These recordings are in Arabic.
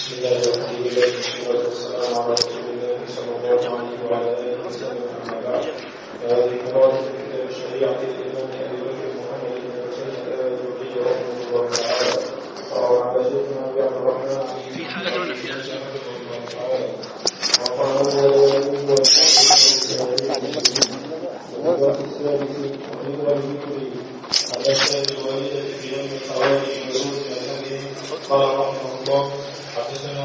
بسم الله والحمد لله والصلاة والسلام على رسول الله صلى الله عليه وعلى آله وسلم. أما بعد، فهذه قراءة كتاب الشريعة للإمام أبي بكر محمد بن حسين الآذري رحمه الله تعالى، وروى على شيخنا أبي عبد الرحمن في حالة ولا في حالة وقال قال رحمه الله: حدثنا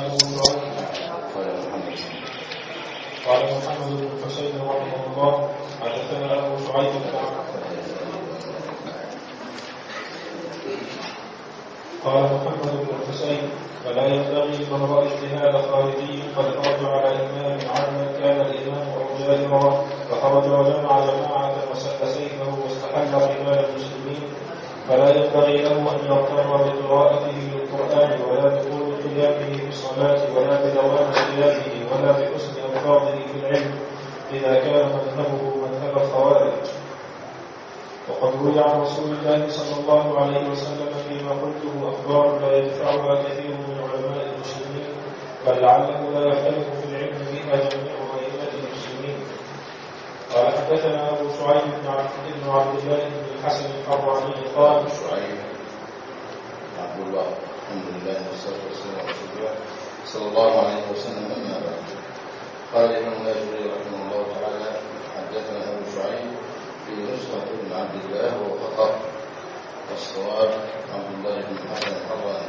قال محمد بن حسين رحمه الله حدثنا أبو شعيب قال محمد بن حسين: فلا ينبغي لمن رأى اجتهاد خارجي قد خرج على إمام عمن كان الإمام أو جارا فخرج وجمع جماعة وسد سيفه واستحل قتال المسلمين، فلا ينبغي له أن يغتر بقراءته للقرآن ولا بطول قيامه في الصلاة ولا بدوام صيامه ولا بحسن ألفاظه في العلم إذا كان مذهبه مذهب الخوارج. وقد روي عن رسول الله صلى الله عليه وسلم فيما قلته أخبار لا يدفعها كثير من علماء المسلمين، بل لعله لا يختلف في العلم بها جميع أئمة المسلمين. قال حدثنا أبو شعيب بن عبد الله بن الحسن الحراني قال: شعيب عبد الله الحمد لله والصلاة والسلام على رسول الله صلى الله عليه وسلم. أما بعد، قال الإمام الآجري رحمه الله تعالى: حدثنا أبو شعيب في نسخة بن عبد الله وهو خطأ، والصواب عبد الله بن الحسن الحراني.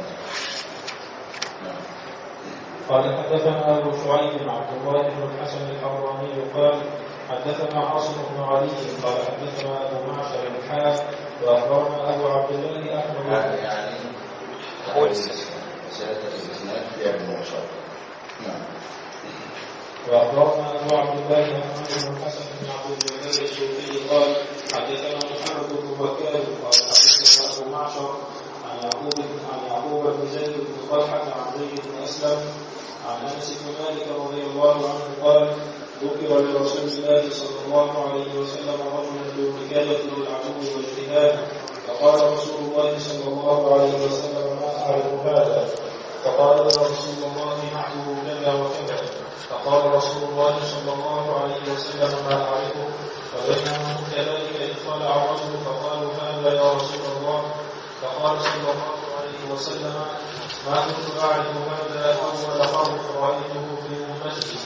قال حدثنا أبو شعيب عبد الله بن الحسن الحراني قال: حدثنا عاصم بن علي قال حدثنا أبو معشر الحاج وأخبرنا أبو عبد الله أحمد. هذا يعني هو مسألة الاستثناء في ابن معشر. نعم. وأخبرنا أبو عبد الله أحمد بن الحسن بن عبد الجبار السوفي قال حدثنا محمد بن بكار قال حدثنا أبو معشر عن يعقوب بن زيد بن طلحة عن زيد بن أسلم عن أنس بن مالك رضي الله عنه قال: ذكر لرسول الله صلى الله عليه وسلم رجل ذو وكالة للعدو والاجتهاد، فقال رسول الله صلى الله عليه وسلم: ما أعرف هذا؟ فقال له رسول الله: نحوه كذا وكذا. فقال رسول الله صلى الله عليه وسلم: ما أعرفه؟ فبينهم كذلك إذ طلع الرجل فقالوا: هذا يا رسول الله. فقال صلى الله عليه وسلم: ما كنت أعرف هذا أول قول رأيته في المسجد.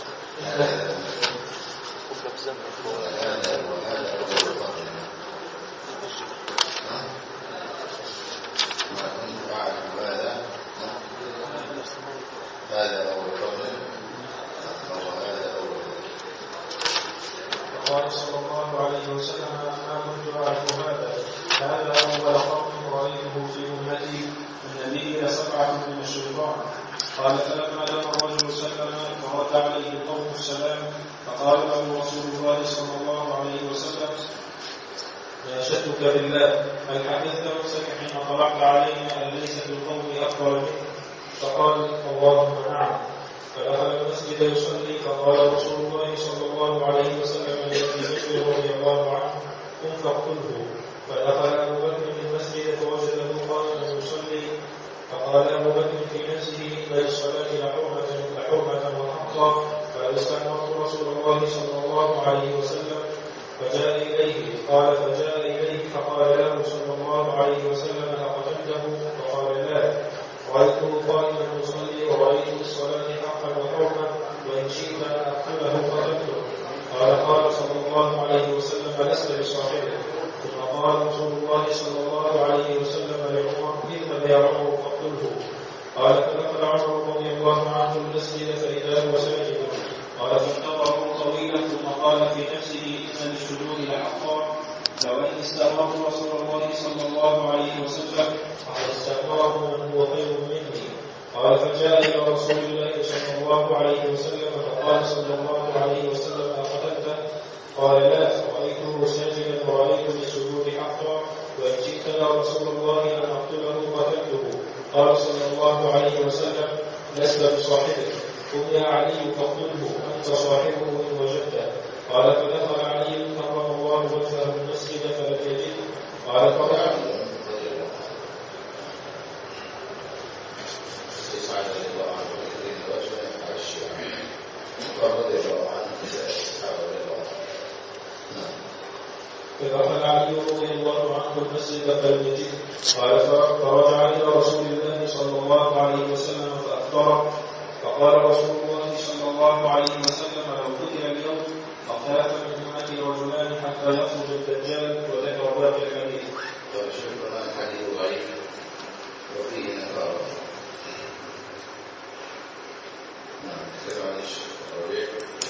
فقال صلى الله عليه وسلم: ما كنت أعرف هذا أول قول رأيته في أمتي، النبي 7 من الشيطان. قال: فلما لم الرجل سلم فرد عليه القوم السلام، فقال له رسول الله صلى الله عليه وسلم: ناشدتك بالله، هل حدثت نفسك حين طلعت علينا أن ليس في القوم أكبر منك؟ فقال: اللهم نعم. فدخل المسجد يصلي، فقال رسول الله صلى الله عليه وسلم لأبي بكر رضي الله عنه: قم فاقتله. فدخل أبو بكر المسجد فوجده قائما يصلي، فقال أبو بكر في نفسه: إن للصلاة لحرمة وحقا، فاستأمرت رسول الله صلى الله عليه وسلم فجاء إليه فقال له صلى الله عليه وسلم: أقتلته؟ فقال: لا، رأيته قائما يصلي ورأيت الصلاة حقا وحرمة، وإن شئت أن أقتله قتلته. قال صلى الله عليه وسلم: لست بصاحبه. ثم قال رسول الله صلى الله عليه وسلم لعمر: اذهب يا عمر فاقتله. قال: فدخل عمر رضي الله عنه المسجد فإذا هو ساجد. قال: فانتظره طويلا ثم قال في نفسه: إن للسجود لحقا، لو أن استأمرت رسول الله صلى الله عليه وسلم فقد استأمره من هو خير مني. قال: فجاء إلى رسول الله صلى الله عليه وسلم فقال صلى الله عليه وسلم: أقتلته؟ قال: لا، رأيته ساجدا ورأيت للسجود حقا، وإن جئت يا رسول الله أن أقتله قتلته. قال صلى الله عليه وسلم: لست بصاحبه، قم يا علي فاقتله، أنت صاحبه إن وجدته. قال: فدخل علي كرم الله وجهه المسجد فلم يجده. قال: فرجعت سعد رضي الله عنه وكريم الوجه على الشيعة ورضي الله عنه الصحابة رضي الله عنه. فدخل علي رضي الله عنه المسجد فلم يجد، قال فرجع إلى رسول الله صلى الله عليه وسلم فأخبره، فقال رسول الله صلى الله عليه وسلم لو قتل اليوم أخاف من أمتي رجلان حتى يخرج الدجال، وذكر باقي الحديث. وشكرا الحديث ضعيف وفيه نكارة. نعم عن الشيخ الربيع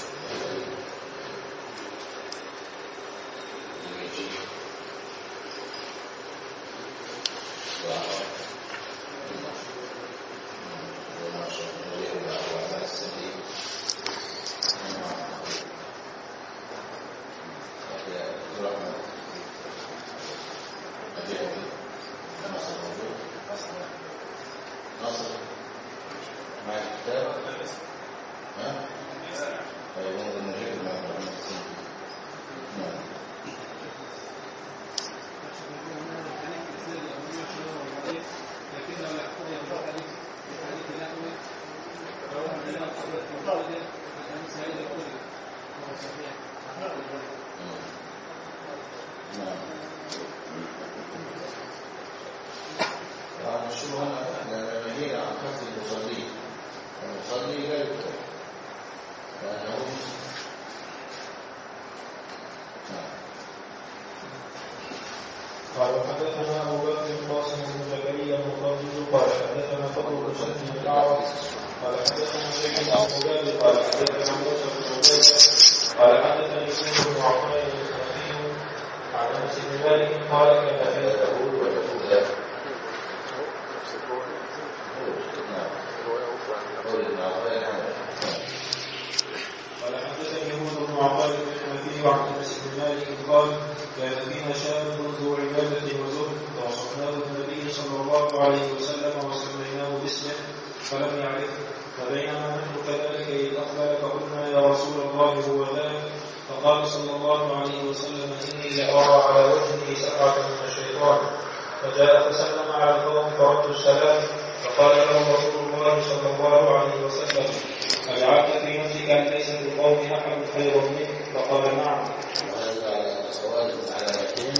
قال حدثنا أبو بكر القاسم بن زكريا المقدس قال حدثنا فضل بن سلم الأعرج قال حدثنا شيخ بن عباد قال حدثنا موسى بن عباد قال حدثني سيد بن عقيل المسلمين عن أنس بن مالك قال كان في تقول وتقول قال حدثني هود بن عقيل المسلمين عن أنس بن مالك قال كان فينا شاب ذو عبادة وزهد فوصفناه النبي صلى الله عليه وسلم وسميناه باسمه فلم يعرفه، فبينما نحن كذلك إذ أقبل فقلنا يا رسول الله هو ذاك، فقال صلى الله عليه وسلم إني لأرى على وجهه سبعة من الشيطان، فجاء فسلم على القوم فرد السلام، فقال له رسول الله صلى الله عليه وسلم أجعلت في نفسك أن ليس في القوم أحد خير منك؟ فقال نعم. سؤال علامتين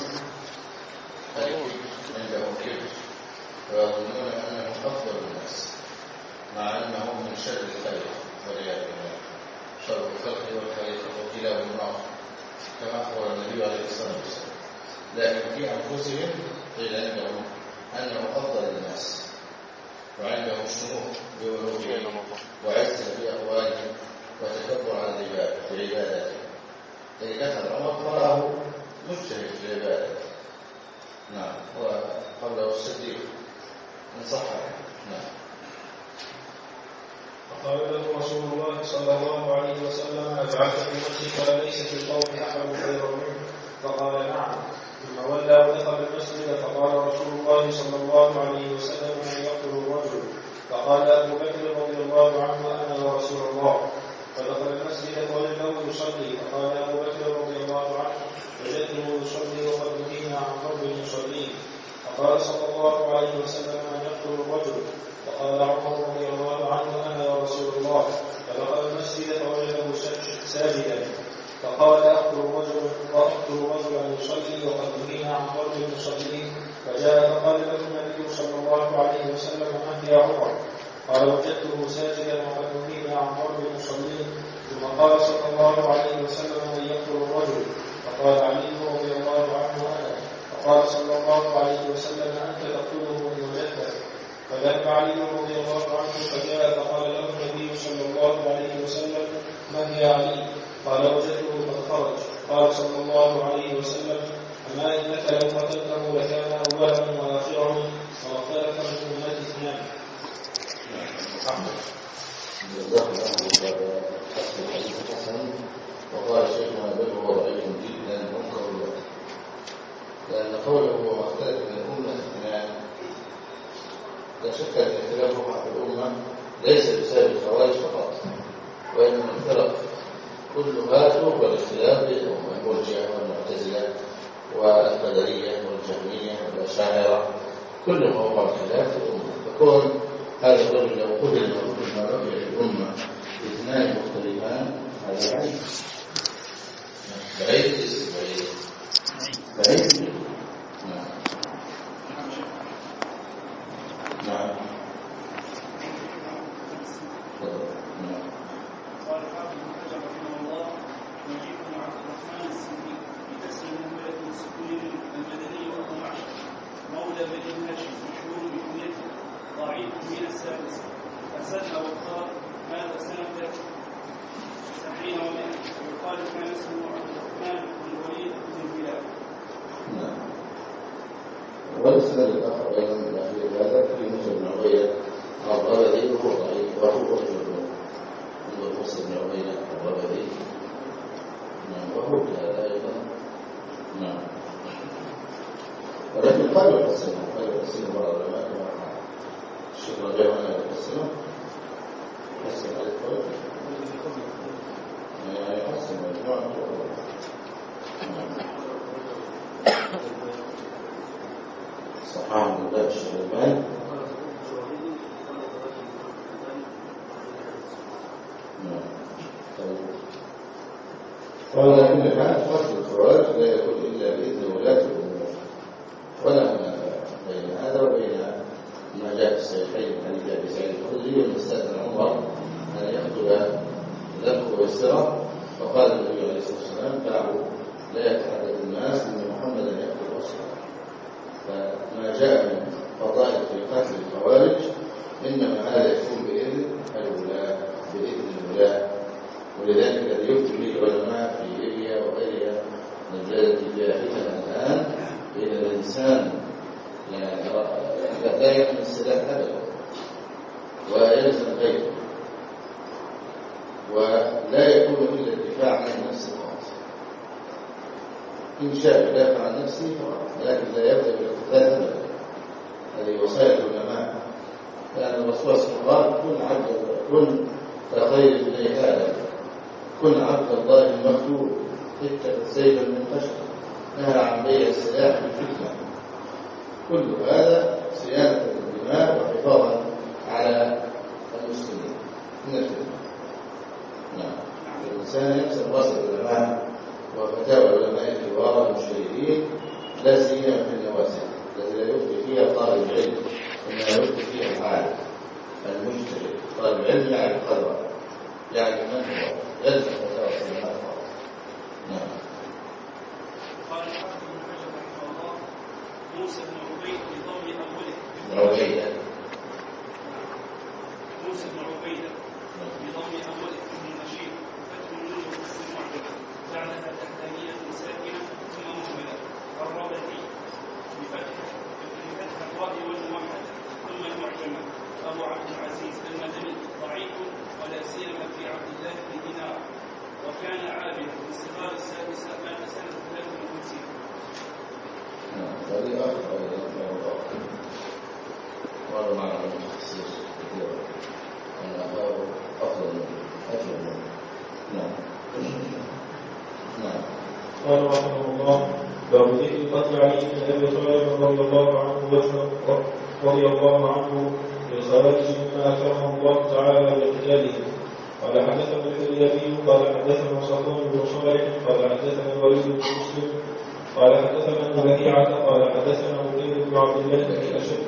عندهم كبر ويظنون انهم افضل الناس مع انهم من شر الخلق والعياذ بالله. شر الخلق والخليقه كلاهما النار كما اخبر النبي عليه الصلاه والسلام، لكن في انفسهم قيل عندهم انهم افضل الناس وعندهم شموخ بألوهيتهم وعزه في اقوالهم وتكبر على العباد في عباداتهم. إذا دخل عمر فراه مجتهد في العبادة. نعم. وقبله الصديق من صحة. نعم. فقال له رسول الله صلى الله عليه وسلم أجعلت في نفسك أليس في القوم أحد خير منك؟ فقال نعم. ثم ولى ودخل المسجد فقال رسول الله صلى الله عليه وسلم من يقتل الرجل؟ فقال أبو بكر رضي الله عنه أنا يا رسول الله. فدخل المسجد فوجده يصلي، فقال أبو بكر رضي الله عنه وجدته يصلي وقد نهينا عن ضرب المصلين. فقال صلى الله عليه وسلم من يقتل الرجل؟ فقال عمر رضي الله عنه أنا يا رسول الله. فدخل المسجد فوجده ساجدا، فقال أقتل رجلا يصلي وقد نهينا عن ضرب المصلين. فجاء فقال له النبي صلى الله عليه وسلم من يا عمر؟ قال وجدته ساجدا وقد نهينا عن ضرب المصلين. ثم قال صلى الله عليه وسلم من يقتل الرجل؟ فقال علي رضي الله عنه أنا. فقال صلى الله عليه وسلم أنت تقتله إن وجدته. فذهب علي رضي الله عنه فجاء فقال له النبي صلى الله عليه وسلم من يا علي؟ قال وجدته قد خرج. قال صلى الله عليه وسلم أما إنك لو قتلته لكان أولهم وآخرهم وغفلك من أمتي اثنان. وقال شيخنا بل هو ضعيف جدا منكر له، لأن قوله واختلف من الأمة اثنان لا شك أن اختلافهم في الأمة ليس بسبب الخوارج فقط، وإنما الفرق كلها توقع الاختلاف بينهم، المرجئة والمعتزلة والقدرية والجهمية والأشاعرة، كلهم وقع الخلاف في الأمة. فكون هذا الرجل لو قتل ما بقي في الأمة اثنان مختلفان هذا بعيد بعيد بعيد. نعم. قال الحافظ ابن حجر رحمه الله: نجيب بن عبد الرحمن السندي بكسر المهملة السكون المدني وابو معشر مولى بني هاشم مشهور بكنيته ضعيف من السادسة أسد وقال ماذا سنة 90 و100 ويقال كان اسمه عبد الرحمن بن الوليد بن الهلال. والسند الآخر أيضا من أخير هذا في موسى بن عبيدة الربذي وهو ضعيف وهو رجل من موسى بن عبيدة الربذي وهو هذا أيضا. نعم. ولكن قال يحسنه بعض العلماء كما الشيخ رجاء أن يحسنه يحسن على الفرق يحسن مجموعة. صحاح من باب الشغلان. وعلى كل حال فصل الخراج لا يكون إلا بإذن ولاة الأمور ولا منافع بين هذا وبين ما جاء في الصحيحين عن أبي سعيد الخدري والمستأذن عمر أن يأخذ ذبحه ويسره فقال النبي عليه الصلاة والسلام: دعوا لا يتحدث الناس أن محمدا يأكل وصفه. فما جاء من فضائل في قتل الخوارج إنما هذا يكون بإذن الولاة بإذن الولاة. ولذلك الذي يفتي به العلماء في ليبيا وغيرها من البلاد فيها فتن الآن بين الإنسان لا يحمل السلاح أبدا ويلزم غيره ولا يكون إلا الدفاع عن نفسه فقط. إن شاء يدافع عن نفسه فقط، لكن لا يبدأ بالاقتتال أبدا. هذه وصايا العلماء. لأن الرسول صلى الله عليه وسلم: كن كخير ابن آدم، كن عبد الله المفتون، اتخذ سيفا من خشب، نهى عن بيع السلاح بالفتنة. كل هذا صيانة الدماء وحفاظا على المسلمين من الفتنة. نعم. الإنسان يكسب رأس العلماء وفتاوى العلماء الكبار المجتهدين لا سيما في النوازل التي لا يفتي فيها طالب العلم، إنما يفتي فيها العالم المجتهد. طالب العلم يعرف قدره، يعرف من هو، يلزم فتاوى العلماء. نعم. قال الحافظ ابن حجر رحمه الله: موسى بن عبيد بضم أوله موسى بن عبيدة بضم أوله ابن نشيط فتح النون وكسر المعجمة بعدها تحتانية ساكنة ثم مهملة. الربذي بفتح الراء والموحدة ثم المعجمة. أبو عبد العزيز المدني ضعيف ولا سيما في عبد الله بن دينار، وكان عابدا في صغار السادسة مات سنة 53. هذه آخر قالوا معنا المتخصص كثيرا أن أخاه أفضل منه. نعم. نعم. قال رحمه الله: باب ذكر قتل علي بن أبي طالب رضي الله عنه للخوارج مما أكرمه الله تعالى بقتالهم. قال حدثنا الحليابي قال حدثنا صفوان بن صالح قال حدثنا الوليد بن مسلم قال حدثنا البكيعة قال حدثنا مقيم بن عبد الله بن أشد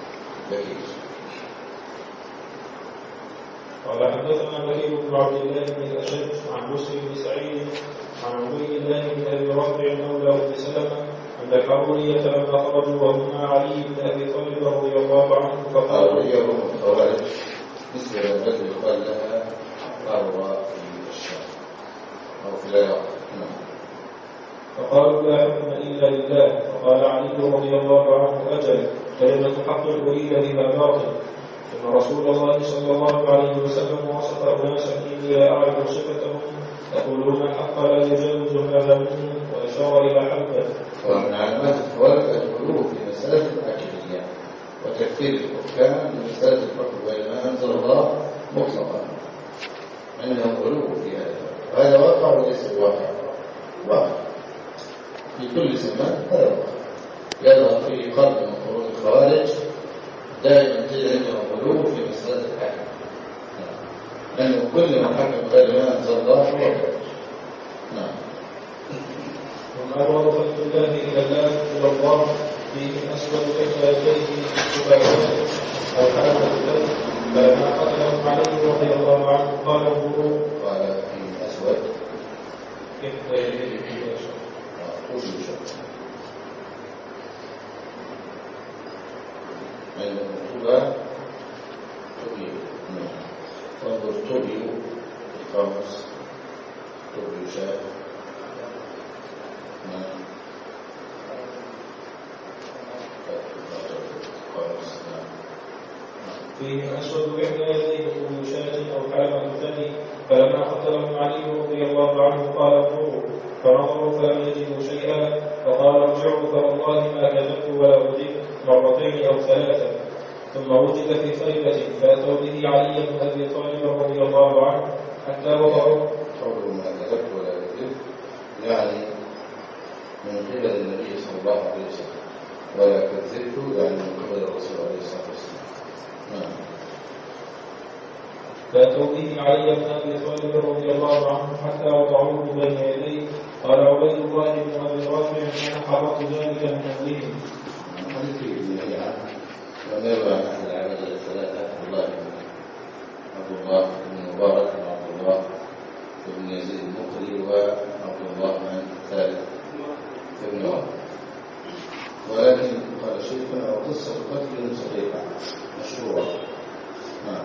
قال حدثنا بكير بن عبد الله بن الأشد عن مسلم بن سعيد عن عبيد الله بن أبي رافع مولى أم سلمة أن الحرورية لما خرجوا وهم علي بن أبي طالب رضي الله عنه فقالوا اليوم الخوارج مثل التي يقال لها قارة في الشام أو في العراق. فقالوا: لا حكم إلا لله. فقال علي رضي الله عنه: أجل، كلمة حق أريد بها باطل. إن رسول الله صلى الله عليه وسلم وصف أناسا إني لا أعرف صفتهم يقولون الحق لا يجاوز هذا منهم، وأشار إلى حلقه. ومن علامات الخوارج الغلو في مسألة الأكلية وتكفير الحكام بمسألة الحكم بين ما أنزل الله مطلقا، عندهم غلو في هذا. وهذا واقع وليس بواقع، واقع في كل زمان. هذا واقع يظهر في قرن من قرون الخوارج دائما تجد عندهم غلو في صلاة الحاكم، لأنه كل من حكم غير ما أنزل الله هو كافر. نعم. وما أبغض خلق الله إلى الله فيه أسود إحدى يديه شبابته أو حالة الكلب، فلما قتله علي رضي الله عنه قال انظروا. قال فيه أسود إحدى يديه كل شيء من المكتوبة تبيو. وانظر تبيو القاموس تبيو شاف. فيه أسود إحدى يديه كل شاة أو حلمة ثاني، فلما قتله علي رضي الله عنه قال انظروا، فنظروا فلم يجدوا شيئا، فقال ارجعوا فوالله ما كذبت ولا كذبت مرتين أو ثلاثة. ثم وجد في خيبة فأتوا به علي بن أبي طالب رضي الله عنه حتى وضعوا. قوله ما كذبت ولا كذبت يعني من قبل النبي صلى الله عليه وسلم، ولا كذبت يعني من قبل الرسول عليه الصلاة والسلام. فأتوا به علي بن أبي طالب رضي الله عنه حتى وضعوه بين يديه. قال عبيد الله بن أبي رافع أنا حرقت ذلك من أهلهم. حديث ابن هيعة ومروى عن أحد العبد الثلاثة عبد الله بن مبارك وعبد الله بن يزيد المقري وعبد الله بن الثالث ابن عمر، ولكن قال شيخنا وقصة قتل صحيحة مشروعة. نعم.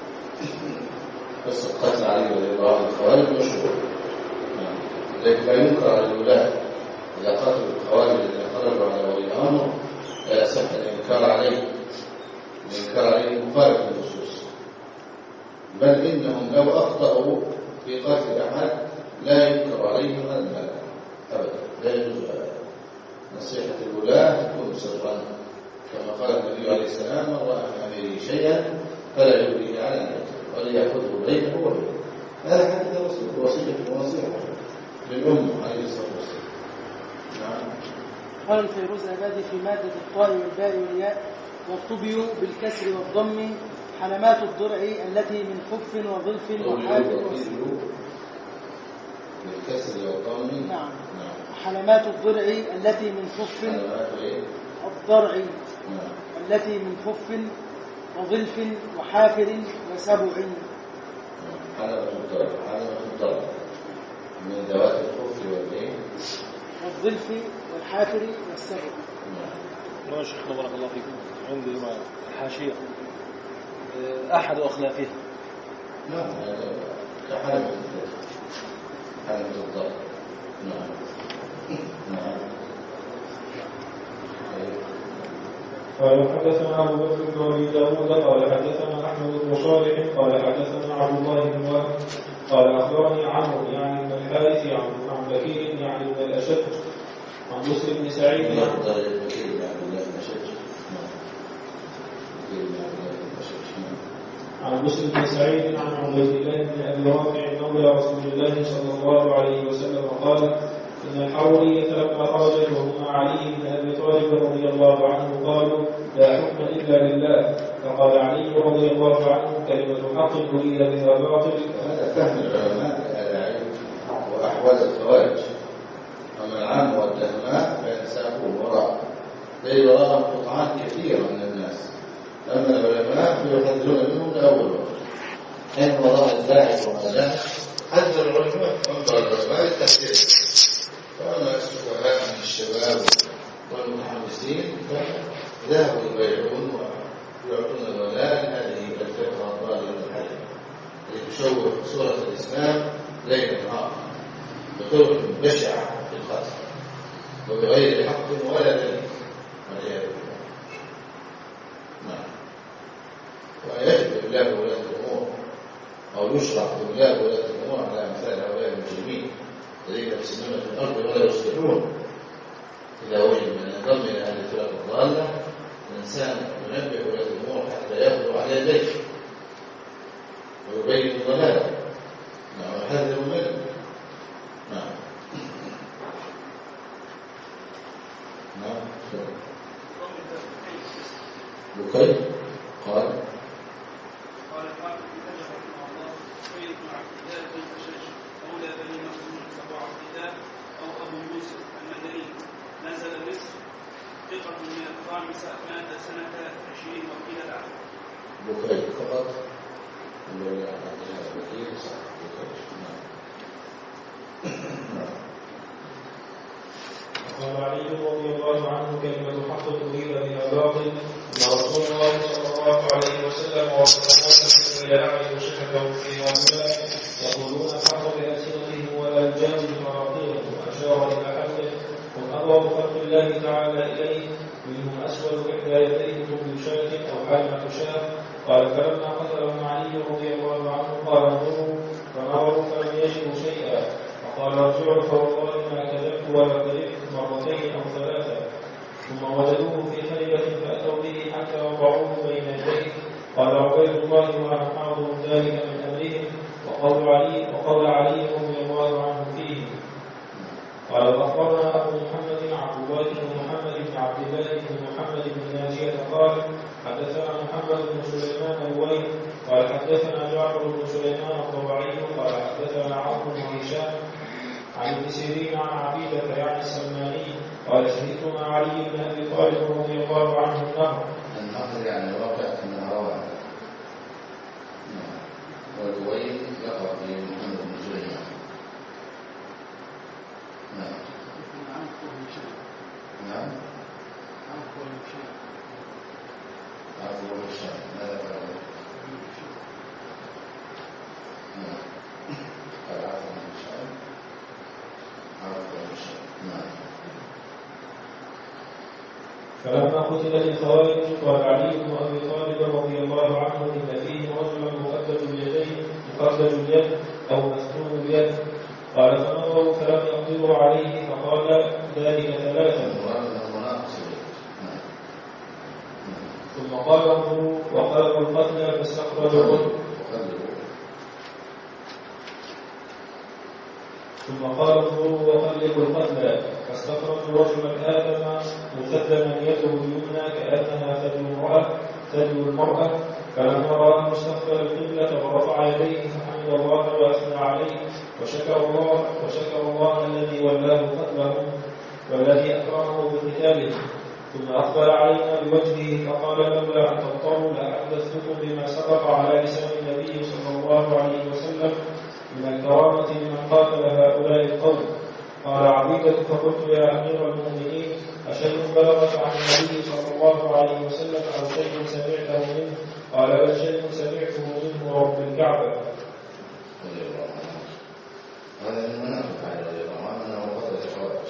قصة قتل علي رضي الله عنه الخوارج مشروع. نعم. لكن لا ينكر على الولاة إذا قتلوا الخوارج الذين خرجوا على ولي الأمر لا يصح الإنكار عليه. الإنكار عليه مخالف للنصوص، بل إنهم لو أخطأوا في قتل أحد لا ينكر عليهم هذا المال أبدا، لا يجوز هذا. نصيحة الولاة تكون سرا، كما قال النبي عليه السلام من رأى من أميره شيئا فلا يبديه على نفسه وليأخذه بينه وبينه. هذا حديث وصية ونصيحة للأمة عليه الصلاة والسلام. نعم. قال الفيروز العبادي في مادة الطاء والباء والياء والطبي بالكسر والضم حلمات الضرع التي من خف وظلف وحافل وسيل. بالكسر والضم. نعم. حلمات الضرع التي من خف الضرع التي من خف وظلف وحافر وسبع. حلمة الضرع من ذوات الخف والإيه والظلف والحافر والسبع. يا شيخنا بارك الله فيكم، عندي حاشية أحد أخلافها. نعم كحلمة الضرع. نعم. قال حدثنا أبو بكر بن أبي داود قال حدثنا أحمد بن صالح قال حدثنا عبد الله بن وهب قال أخبرني عمرو يعني بن الحارث عن بكير يعني بن الأشد عن مسلم بن سعيد عن مسلم بن سعيد عن عبيد الله بن أبي رافع مولى رسول الله صلى الله عليه وسلم قال إن الحورية لما خرجت وهم علي بن أبي طالب رضي الله عنه قالوا لا حكم إلا لله، فقال علي رضي الله عنه كلمة حق أريد بها باطل. هذا فهم العلماء العلم وأحوال الخوارج. أما العام والتهمات فإن ساقوا وراء ليل وراءهم قطعان كثيرة من الناس، أما العلماء فيحذرون منهم لأول وقت. حين وراء الباحث وهذا حذر العلماء وانظر العلماء للتحذير. فأما السفهاء من الشباب والمتحمسين فذهبوا يبيعون ويعطون الولاء هذه الفكرة الضالة الحالية التي تشوه صورة الإسلام ليلا نهارا بطرق بشعة في القتل وبغير حق ولا دليل والعياذ بالله. نعم. ويجب إبلاغ ولاة الأمور أو يشرع إبلاغ ولاة الأمور على أمثال هؤلاء المجرمين الذين يفسدون في الأرض ولا يصلحون. إذا وجد من ينضم إلى هذه الفرق الضالة الإنسان ينبه ولاة الأمور حتى يأخذوا على يديه ويبين ضلاله. نعم. ويحذر منه. نعم. نعم. بكير قال بخاري فقط اللي هو البخاري صح قال علي رضي الله عنه كلمة حق تريد بها باطل ان رسول الله صلى الله عليه وسلم وصلى الى اعين شككهم في هؤلاء يقولون الحق بألسنتهم ولا يجاوز مراقيهم واشار الى حده هم اضرب خلق الله تعالى اليه منهم اسود احدى يديه طول شاة او حلمة شاة قال فلما قتلهم علي رضي الله عنه قال انظروا فنظروا فلم يجدوا شيئا وقال ارجعوا فوالله ما كذبت ولا كذبت مرتين او ثلاثه ثم وجدوه في خيبه فاتوا به حتى وضعوه بين يديه قال عبيد الله وانا حاضر ذلك من امرهم وقول علي رضي الله عنه فيه قال اخبرنا ابو محمد عبد الله بن محمد بن عبد الله بن محمد بن ناجية قال حدثنا محمد بن سليمان الويل قال حدثنا جعفر بن سليمان الطبعي قال حدثنا عمرو بن هشام عن ابن سيرين عن عبيدة يعني السلماني قال شهدت مع علي بن ابي طالب رضي الله عنه النهر يعني واقع في النهروان والويل يقع في محمد بن سليمان نعم عفو الشام ماذا قال قال عفو الشام نعم فلما قتلت الخوارج قال علي بن ابي طالب رضي الله عنه ان فيه رجلا مقدد اليد او مسلول اليد قال فنظروا فلم يقدروا عليه فقال ذلك ثلاثا ثم قال انظروا وقلبوا القتلى فاستخرجوا رجلا آدم مسلما يده اليمنى كأنها ثدي المرأة فلما رأى مستقبل القبلة ورفع يديه فحمد الله وأثنى عليه وشكر الله الذي ولاه قتلهم والذي أكرمه بقتاله ثم أقبل علينا بوجهه فقال لولا أن تضطروا لأحدثتكم بما سبق على لسان النبي صلى الله عليه وسلم من الكرامة لمن قاتل هؤلاء القوم. قال عبيدة فقلت يا أمير المؤمنين أشيء بلغك عن النبي صلى الله عليه وسلم أو شيء سمعته منه؟ قال بل شيء سمعته منه رب الكعبة. هذا من منافق على الإمام أنه قتل الخوارج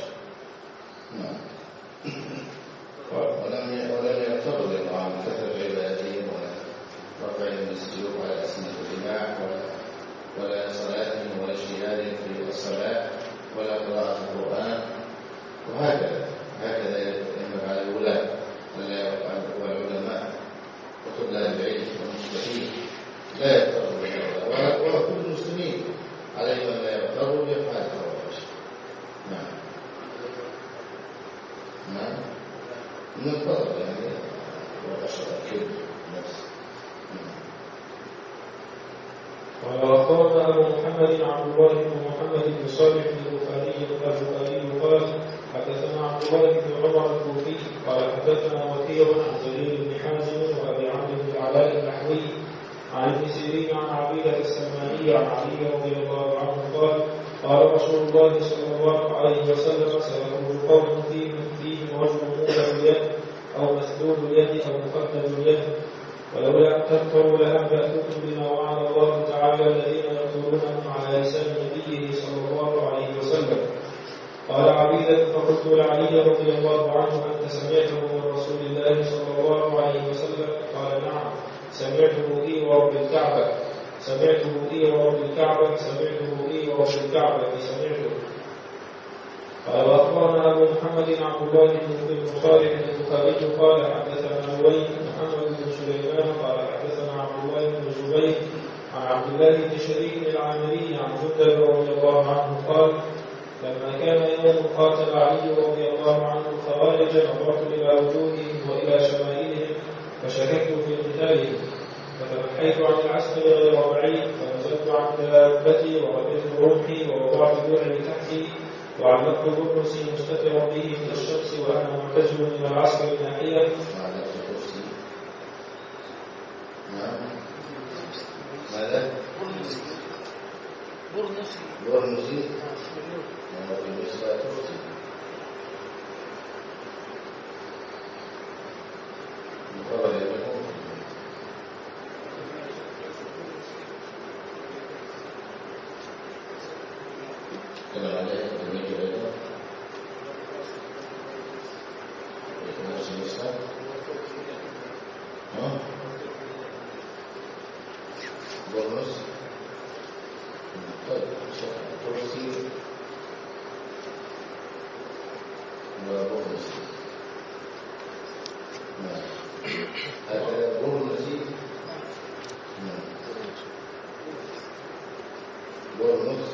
ولم يرتضوا الإمام بكثرة عبادتهم ورفعهم بالسيوف على أسنة الدماء ولا صلاتهم ولا اجتهادهم في الصلاة ولا قراءة القرآن وهكذا ينبغي على الولاة والعلماء وطلاب العلم والمجتهدين لا يغتروا بهؤلاء ولا كل المسلمين عليهم أن لا يغتروا بأفعال الخوارج. نعم من الفضل يعني وأشرف الكذب نفسه. قال أخبرنا أبو محمد عبد الله بن محمد بن صالح البخاري قال حدثنا عبد الله بن عمر الكوفي قال حدثنا وكيع عن جرير بن حازم وأبي عمرو بن العلاء النحوي عن ابن سيرين عن عبيدة السلماني عن علي رضي الله عنه قال رسول الله صلى الله عليه وسلم سيخرج قوم فيهم رجل مولى اليد أو مسلول اليد أو مقدم اليد ولولا أن تذكروا لأنبأتكم بما وعد الله تعالى الذين يقولونهم على لسان نبيه صلى الله عليه وسلم. قال عبيدة فقلت لعلي رضي الله عنه أنت سمعته من رسول الله صلى الله عليه وسلم؟ قال نعم سمعته إي ورب الكعبة قال أخبرنا أبو محمد عبد الله بن صالح البخاري قال حدثنا الوليد محمد بن سليمان قال حدثنا عبد الله بن الزبير عن عبد الله بن شريك العامري عن جندب رضي الله عنه قال لما كان يوم قاتل علي رضي الله عنه الخوارج نظرت إلى وجوههم وإلى شمائلهم فشككت في قتالهم فتنحيت عن العسكر غير بعيد فنزلت عن دابتي ورفعت رمحي ووضعت درعي تحتي وعلقت برنسي مستترا به من الشمس وانا مرتجل من العسكر ناحيه نعم. ماذا؟ برنسي. برنسي. بالنسبة لترسي مقابل يبقى كما عليه تنمية الأيضا نفس المسألة برنس. طيب ترسي وبرنسي. هذا برنسي. برنس.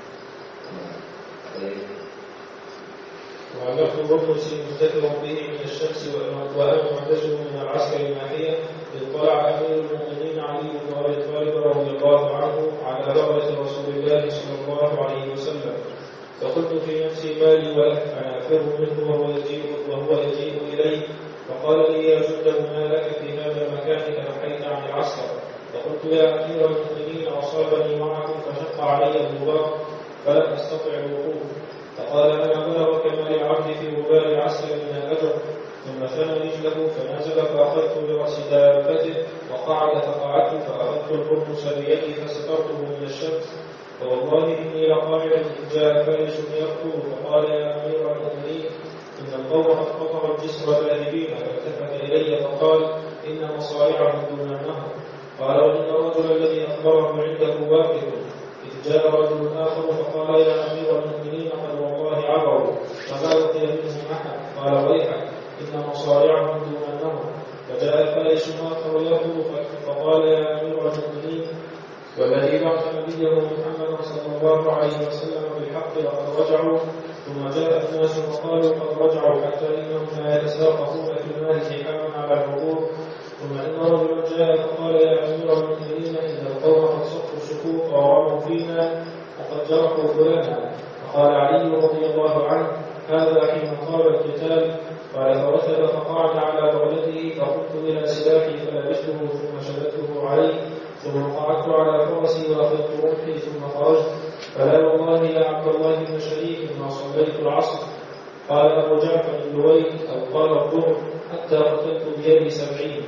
وعلقت برنس مستتر به من الشمس وأنا معتزل من العسكر الناحية إذ طلع أمير المؤمنين علي بن أبي طالب رضي الله عنه على بغلة رسول الله صلى الله عليه وسلم، فقلت في نفسي ما لي ولك أنا أفر منه وهو يجيء إلي، فقال لي يا جندب ما لك في هذا المكان تنحيت عن العسكر؟ فقلت يا أمير المؤمنين أصابني معكم فشق علي الغبار فلم أستطع الوقوف، فقال أنا بلغ كما للعبد في غبار العسكر من الأجر، ثم ثنى رجله فنزل فأخذت برأس دابته وقعد فقعدت فأخذت البرنس بيدي فسترته من الشمس، فوالله إني لقائل إذ جاء فارس يقتل فقال يا أمير المؤمنين إن القوم قد قطعوا الجسر ذاهبين، فالتفت إلي فقال إن مصارعهم دون النهر، قال وإن الرجل الذي أخبره عنده واقف، إذ جاء رجل آخر فقال يا أمير المؤمنين قد والله عبروا فما بقي منهم أحد، قال ويحك إن مصارعهم دون النهر، فجاء فارس آخر يقول فقال يا أمير المؤمنين والذي بعث نبيه محمد صلى الله عليه وسلم بالحق لقد رجعوا، ثم جاء الناس وقالوا قد رجعوا حتى إنهم لا يتساقطون في المال حكاما على العبور، ثم إن رجلا جاء فقال يا أمير المؤمنين إن القوم قد صفوا الشكوك ورموا فينا وقد جرحوا فلانا، فقال علي رضي الله عنه هذا حين قال القتال، قال فرتب فقعد على بغلته فقمت إلى سلاحي فلبسته ثم شددته عليه، ثم قعدت على فرسي وأخذت رمحي ثم خرجت، فلا والله يا عبد الله بن شريك ما صليت العصر، قال أبو جعفر اللويل أو قال الظهر حتى قتلت بيدي 70.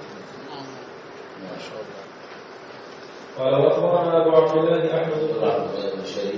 قال وأخبرنا أبو عبد الله أحمد بن شريك.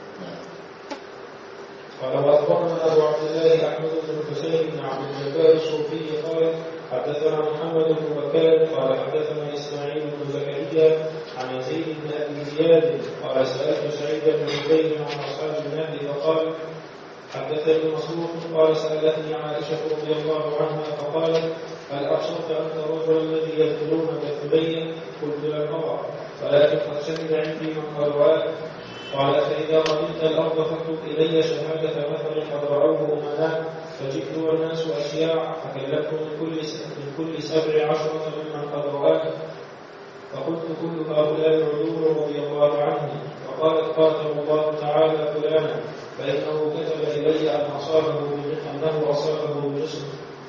قال وأخبرنا أبو عبد الله أحمد بن حسين بن عبد الجبار الصوفي قال حدثنا محمد بن بكار قال حدثنا إسماعيل بن زكريا عن يزيد بن أبي زياد قال سألت سعيد بن جبير عن أصحاب النهر فقال حدثني مسروق قال سألتني عائشة رضي الله عنها فقالت هل أبصرت أنت الرجل الذي يدخلون بثبين؟ قلت لم أرى ولكن قد شهد عندي من قال قال فإذا قبلت الأرض فاكتب إلي شهادة مثل قد رأوه أمناء، فجئت والناس أشياع فكلمت من كل 17 ممن قد رآه، فقلت كل هؤلاء العذور رضي الله عنهم، فقالت قاتل الله تعالى فلانا فإنه كتب إلي أنه أصابه بجسم.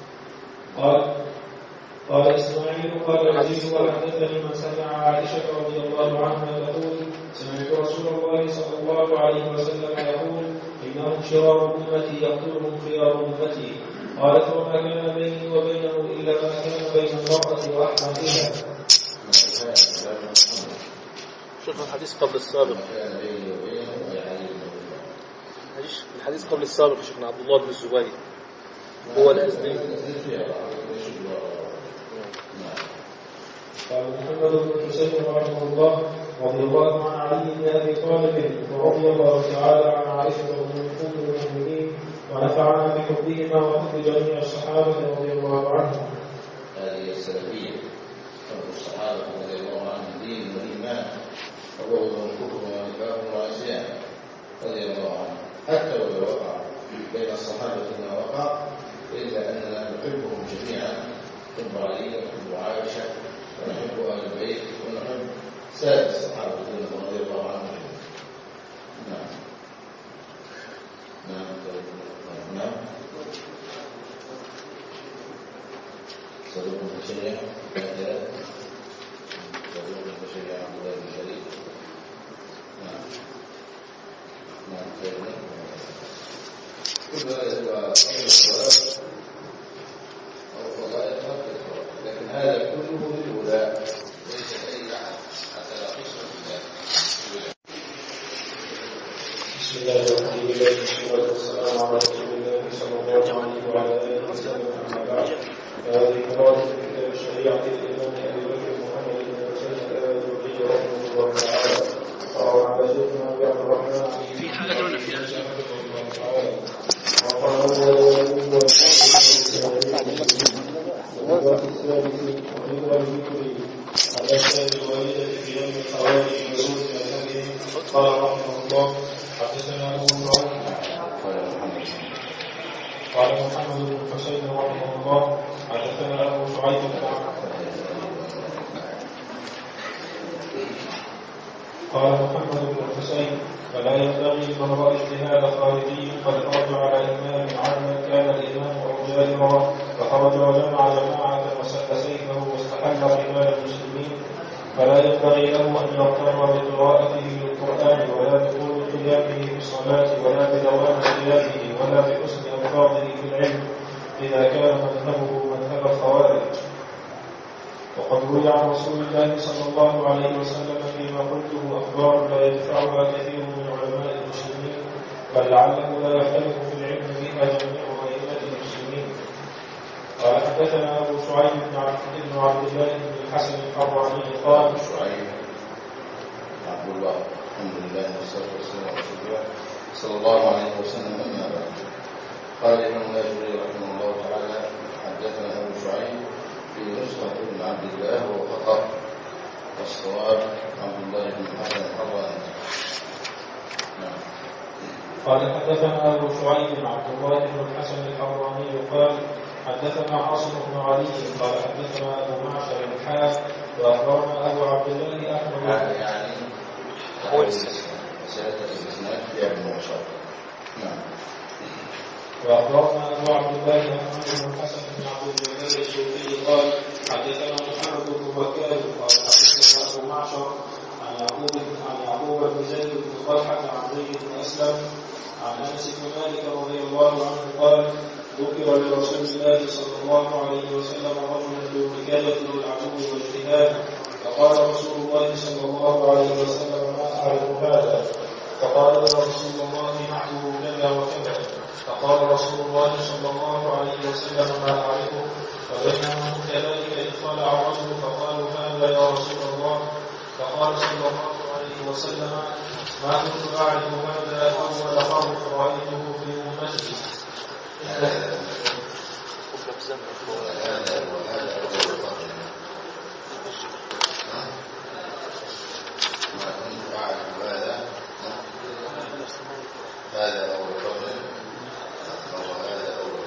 قال إسماعيل قال يزيد وحدثني من سمع عائشة رضي الله عنها تقول سمعت رسول الله صلى الله عليه وسلم يقول إنهم شرار أمتي يقتلهم خيار أمتي، قالت وما كان بيني وبينه إلا ما كان بين المرأة وأحمدها. شوف الحديث قبل السابق، الحديث قبل السابق شيخنا عبد الله بن الزبير هو الأزدي. قال محمد بن حسين رحمه الله رضي الله عن علي بن أبي طالب ورضي الله تعالى عن عائشة أم المؤمنين ونفعنا بحبهما وحب جميع الصحابة رضي الله عنهم. هذه السلفية حب الصحابة رضي الله عنهم دين والإيمان وبغض الكفر ونفاق وعصيان رضي الله عنهم، حتى ولو وقع بين الصحابة ما وقع إلا أننا نحبهم جميعا، نحب علي ونحب عائشة ونحب أهل البيت ونحب سائر الصحابة رضي الله عنهم. نعم نعم صدوق الشريعة الصلاة أو فضائل ترك الصلاة، لكن هذا كله للولاء ليس لأي أحد حتى لا تشرك بالله. بسم الله والحمد لله والصلاة والسلام على رسول الله صلى الله عليه وعلى آله وسلم. أما بعد، فهذه قراءة من كتاب الشريعة للإمام أبي بكر محمد بن حسين الآذري رحمه الله تعالى، وقال على شيخنا أبي عبد الرحمن في حاجة ولا في حاجة؟ وقال على الشاهد الوالدة في يوم الخوارج يزول من قال رحمه الله حدثنا أبو نعيم قال محمد بن حسين رحمه الله حدثنا أبو شعيب قال محمد بن حسين فلا ينبغي لمن رأى اجتهاد خارجي قد خرج على إمام عاما كان الإمام أو جابرا فخرج وجمع جماعة وسل سيفه واستحل قتال المسلمين، فلا ينبغي له أن يغتر بقراءته للقرآن ولا بطول قيامه في الصلاة ولا بدوام صيامه ولا بحسن ألفاظه في العلم إذا كان مذهبه مذهب الخوارج. وقد روي عن رسول الله صلى الله عليه وسلم فيما قلته أخبار لا يدفعها كثير من علماء المسلمين، بل لعله لا يختلف في العلم بها جميع أئمة المسلمين. قال حدثنا أبو شعيب بن عبد الله بن الحسن الحراني قال شعيب عبد الله الحمد لله والصلاة والسلام على رسول الله صلى الله عليه وسلم. أما بعد، قال الإمام الآجري رحمه الله تعالى حدثنا أبو شعيب في نسخة بن عبد الله وخطأ، والصواب عبد الله بن الحسن الحراني. قال حدثنا أبو شعيب عبد الله بن الحسن الحراني قال حدثنا عاصم بن علي قال حدثنا أبو معشر الحاج وأخبرنا أبو عبد الله أحمد يعني هو سيادة الإسناد في ابن معشر. نعم. وأخبرنا أبو عبد الله أحمد بن الحسن بن عبد الجليل السوفي قال حدثنا محمد بن بكار قال حدثنا أبو معشر عن يعقوب بن زيد بن طلحة عن زيد بن أسلم عن أنس بن مالك رضي الله عنه قال ذكر لرسول الله صلى الله عليه وسلم رجل ذو وكالة للعدو والاجتهاد، فقال رسول الله صلى الله عليه وسلم ما أعرف هذا، فقال له رسول الله نحوه كذا وكذا، فقال رسول الله صلى الله عليه وسلم ما أعرفه، فبينهم كذلك إذ طلع الرجل فقالوا هذا يا رسول الله، فقال صلى الله عليه وسلم ما كنت أعرف هذا أول خرف رأيته في أمتي. هذا أول قول وهذا أول.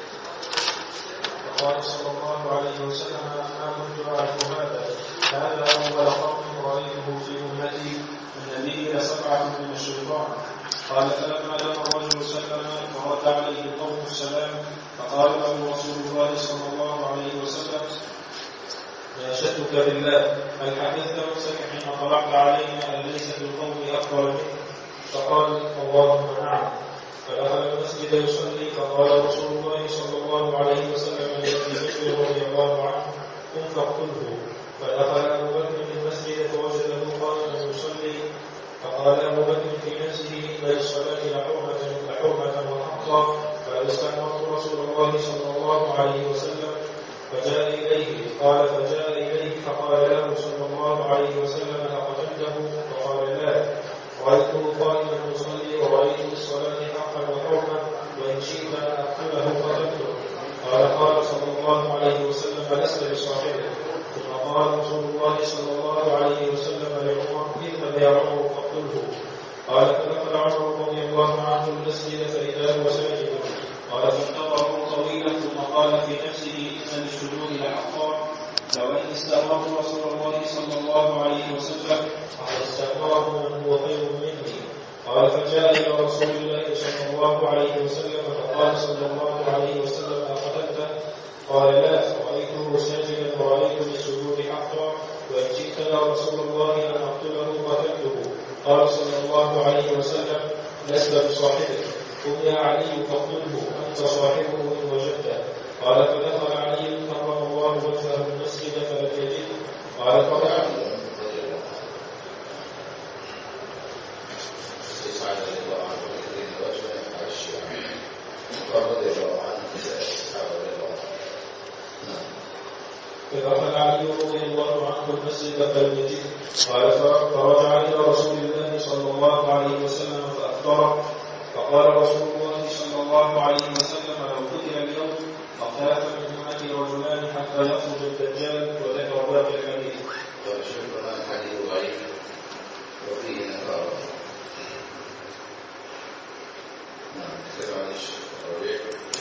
فقال صلى الله عليه وسلم ما كنت أعرف هذا أول قول رأيته في أمتي النبي لسبعة من الشيطان. قال فلما لم الرجل سلم فرد عليه القوم السلام، فقال له رسول الله صلى الله عليه وسلم ناشدتك بالله هل حدثت نفسك حين طلعت علينا أن ليس في القوم أكبر منك؟ فقال اللهم نعم. فدخل المسجد يصلي، فقال رسول الله صلى الله عليه وسلم لأبي بكر رضي الله عنه قم فاقتله. فدخل أبو بكر المسجد فوجده قائما يصلي، فقال أبو بكر في نفسه إن للصلاة لحرمة وحقا، فاستأمرت رسول الله صلى الله عليه وسلم فجاء إليه. قال فجاء إليه فقال له صلى الله عليه وسلم أقتلته؟ فقال لا، رأيته قائما يصلي ورأيت الصلاة حقا وحرمة، وإن شئت أن أقتله قتلته. قال صلى الله عليه وسلم لست بصاحبه. ثم قال رسول الله صلى الله عليه وسلم لعمر اذهب يا عمر فاقتله. قال فدخل عمر رضي الله عنه المسجد فإذا هو ساجد. قال فانتظروا طويلا ثم قال في نفسه إن للسجود لحقا، لو أن استأمرت رسول الله صلى الله عليه وسلم فقد استأمره من هو خير مني. قال فجاء إلى رسول الله صلى الله عليه وسلم فقال صلى الله عليه وسلم أقتلته؟ قال لا، رأيته ساجدا ورأيت للسجود حقا، وإن جئت يا رسول الله أن أقتله قتلته. قال صلى الله عليه وسلم لست بصاحبه. قل يا علي فاقتله أنت صاحبه إن وجدته. قال فدخل علي كرم الله وجهه المسجد فلم يجده. قال فرجع فدخل علي رضي الله عنه المسجد فلم يجده. قال فرجع إلى رسول الله صلى الله عليه وسلم فأخبره. فقال رسول الله صلى الله عليه وسلم لو قتل اليوم أخاف من أمتي رجلان حتى يخرج الدجال وذكر باقي الحديث. وشكرا الحديث ضعيف وفيه نكارة. نعم سمع الشيخ الربيع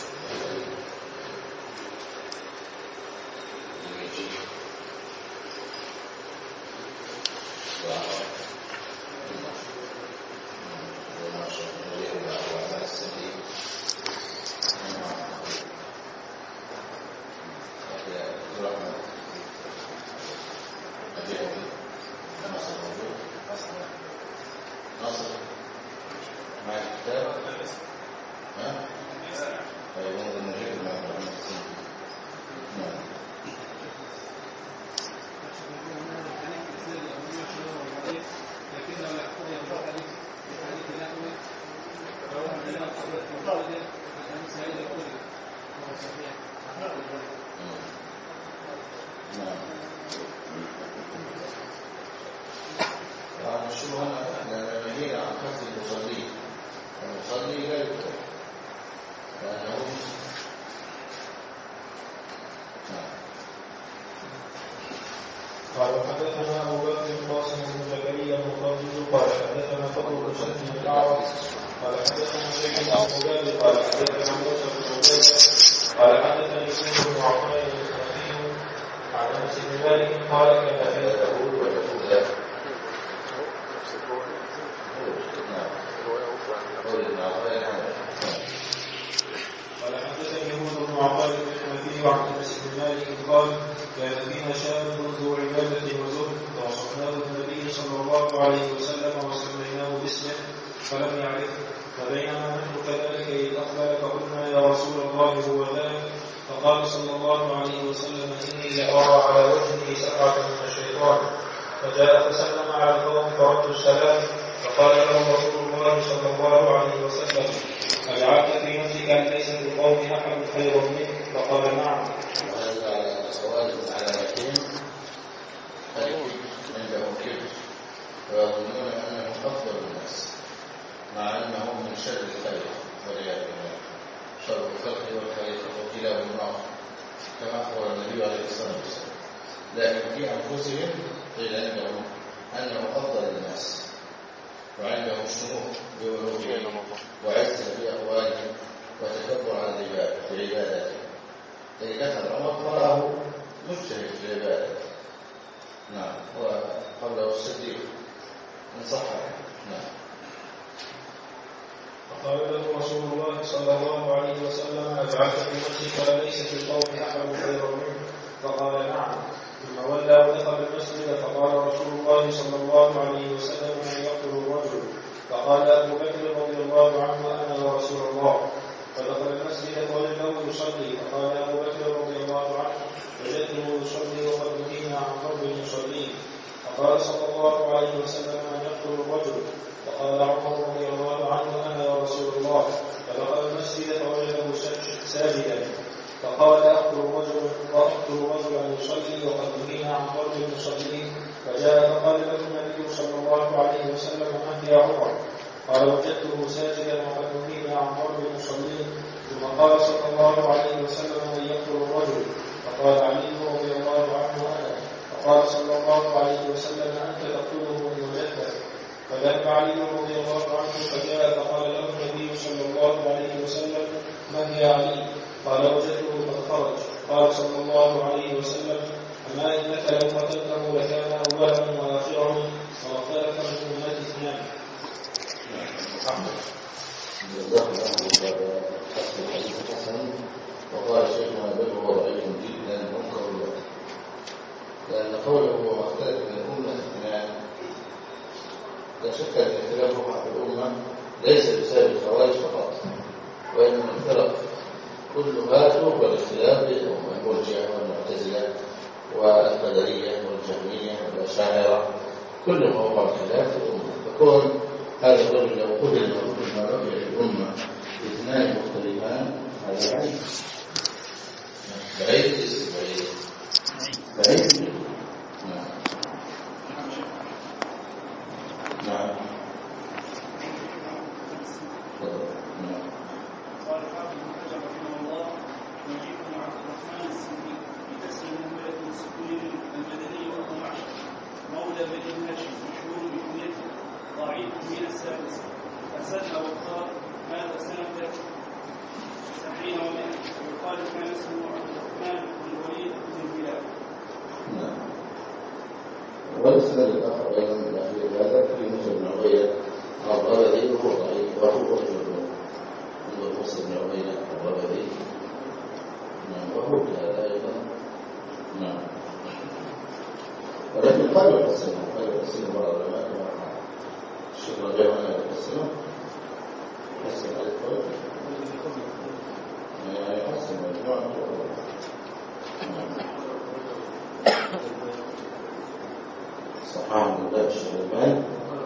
قال حدثنا أبو بكر القاسم بن زكريا المقدس قال حدثنا فضل بن سلم الأعرج قال حدثنا شيخ بن عباد قال حدثنا موسى بن عبيد قال حدثني سيد بن عقيل المسلمين عن أنس بن مالك قال كان في تقول وتقول قال حدثني هود بن عقيل المسلمين عن أنس بن مالك قال كان فينا شاب ذو عبادة وزهد فوصفناه النبي صلى الله عليه وسلم وسميناه باسمه فلم يعرفه. فبينما نحن كذلك إذ أقبل فقلنا يا رسول الله هو ذاك. فقال صلى الله عليه وسلم إني لأرى على وجهه سبعة من الشيطان. فجاء فسلم على القوم فرد السلام. فقال له رسول الله صلى الله عليه وسلم أجعلت في نفسك أن ليس في القوم أحد خير منك؟ فقال نعم. سؤال علامتين عندهم كبر ويظنون انهم افضل الناس مع انهم من شر الخلق والعياذ بالله. شر الخلق والخليقه وكلاهما النار كما اخبر النبي عليه الصلاه والسلام. لكن في انفسهم قيل عندهم انهم افضل الناس وعندهم شموخ بألوههم وعزه في اقوالهم وتكبر على العباد في عباداتهم. إذا دخل عمر فراه مجتهد في العبادة. نعم وقبله الصديق من صحة. نعم. فقال له رسول الله صلى الله عليه وسلم أجعلت في نفسك أليس في القوم أحد خير منك؟ فقال نعم. ثم ولى ودخل المسجد فقال رسول الله صلى الله عليه وسلم من يقتل الرجل؟ فقال أبو بكر رضي الله عنه أنا يا رسول الله. فدخل المسجد فوجده يصلي. فقال أبو بكر رضي الله عنه وجدته يصلي وقد نهينا عن ضرب المصلين. فقال صلى الله عليه وسلم من يقتل الرجل؟ فقال عمر رضي الله عنه أنا يا رسول الله. فدخل المسجد فوجده ساجدا. فقال أقتل رجلا يصلي وقد نهينا عن ضرب المصلين. فجاء فقال له النبي صلى الله عليه وسلم من يا عمر؟ قال وجدته ساجدا وقد نهينا عن ضرب المصلين. ثم قال صلى الله عليه وسلم من يقتل الرجل؟ فقال علي رضي الله عنه أنا. فقال صلى الله عليه وسلم أنت تقتله إن وجدته. فذهب علي رضي الله عنه فجاء فقال له النبي صلى الله عليه وسلم من يا علي؟ قال وجدته فخرج. قال صلى الله عليه وسلم أما إنك لو قتلته لكان أولهم وآخرهم وغفلك من أمتي اثنان. وقال شيخنا بل هو ضعيف جدا منكر له لأن قوله وما اختلف من الأمة اثنان لا شك أن اختلافهم في الأمة ليس بسبب الخوارج فقط والأشاعرة كلهم وقع الخلاف في الأمة، فكون هذا الرجل لو قتل ما بقي في الأمة اثنان مختلفان هذا بعيد بعيد بعيد. نعم. قال الحافظ ابن حجر رحمه الله: نجيب بن عبد الرحمن السندي بكسر المهملة والسكون المدني وابو معشر مولى بني هاشم مشهور بكنيته ضعيف من السادسة أسد وقال ماذا سنة 90 و100 ويقال كان اسمه عبد الرحمن بن الوليد بن الهلال. والسند الآخر أيضا من أخير هذا في موسى بن عبيدة الربذي وهو ضعيف وهو رجل من موسى بن عبيدة الربذي وهو هذا أيضا. نعم. ولكن قالوا يحسنه بعض العلماء كما الشيخ رجاء أن يحسنه يحسن على الفرق يعني يحسن مجموعة. صحاح من باب الشريمان.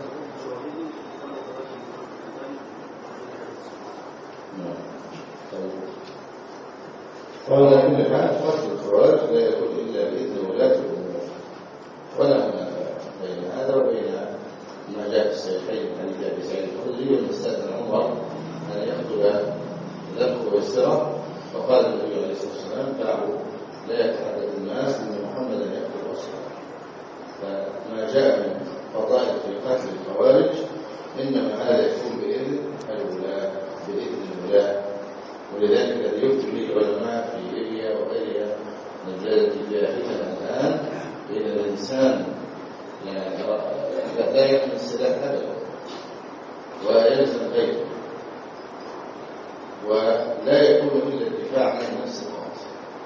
وعلى كل حال فصل الخراج لا يكون إلا بإذن ولاة الأمور، ولا منافع بين هذا وبين ما جاء في الصحيحين عن أبي سعيد الخدري والمستأذن عمر أن يأخذ ذبحه ويسره، فقال النبي عليه الصلاة والسلام: دعوا لا يتحدث الناس أن محمدا يأخذ وصفه. فما جاء من فضائل في قتل الخوارج إنما هذا يكون بإذن الولاة، بإذن الولاة. ولذلك الذي يفتي به العلماء في ليبيا وغيرها من البلاد فيها فتن الآن بين الإنسان لا يحمل السلاح أبدا ويلزم غيره، ولا يكون إلا الدفاع عن نفسه فقط.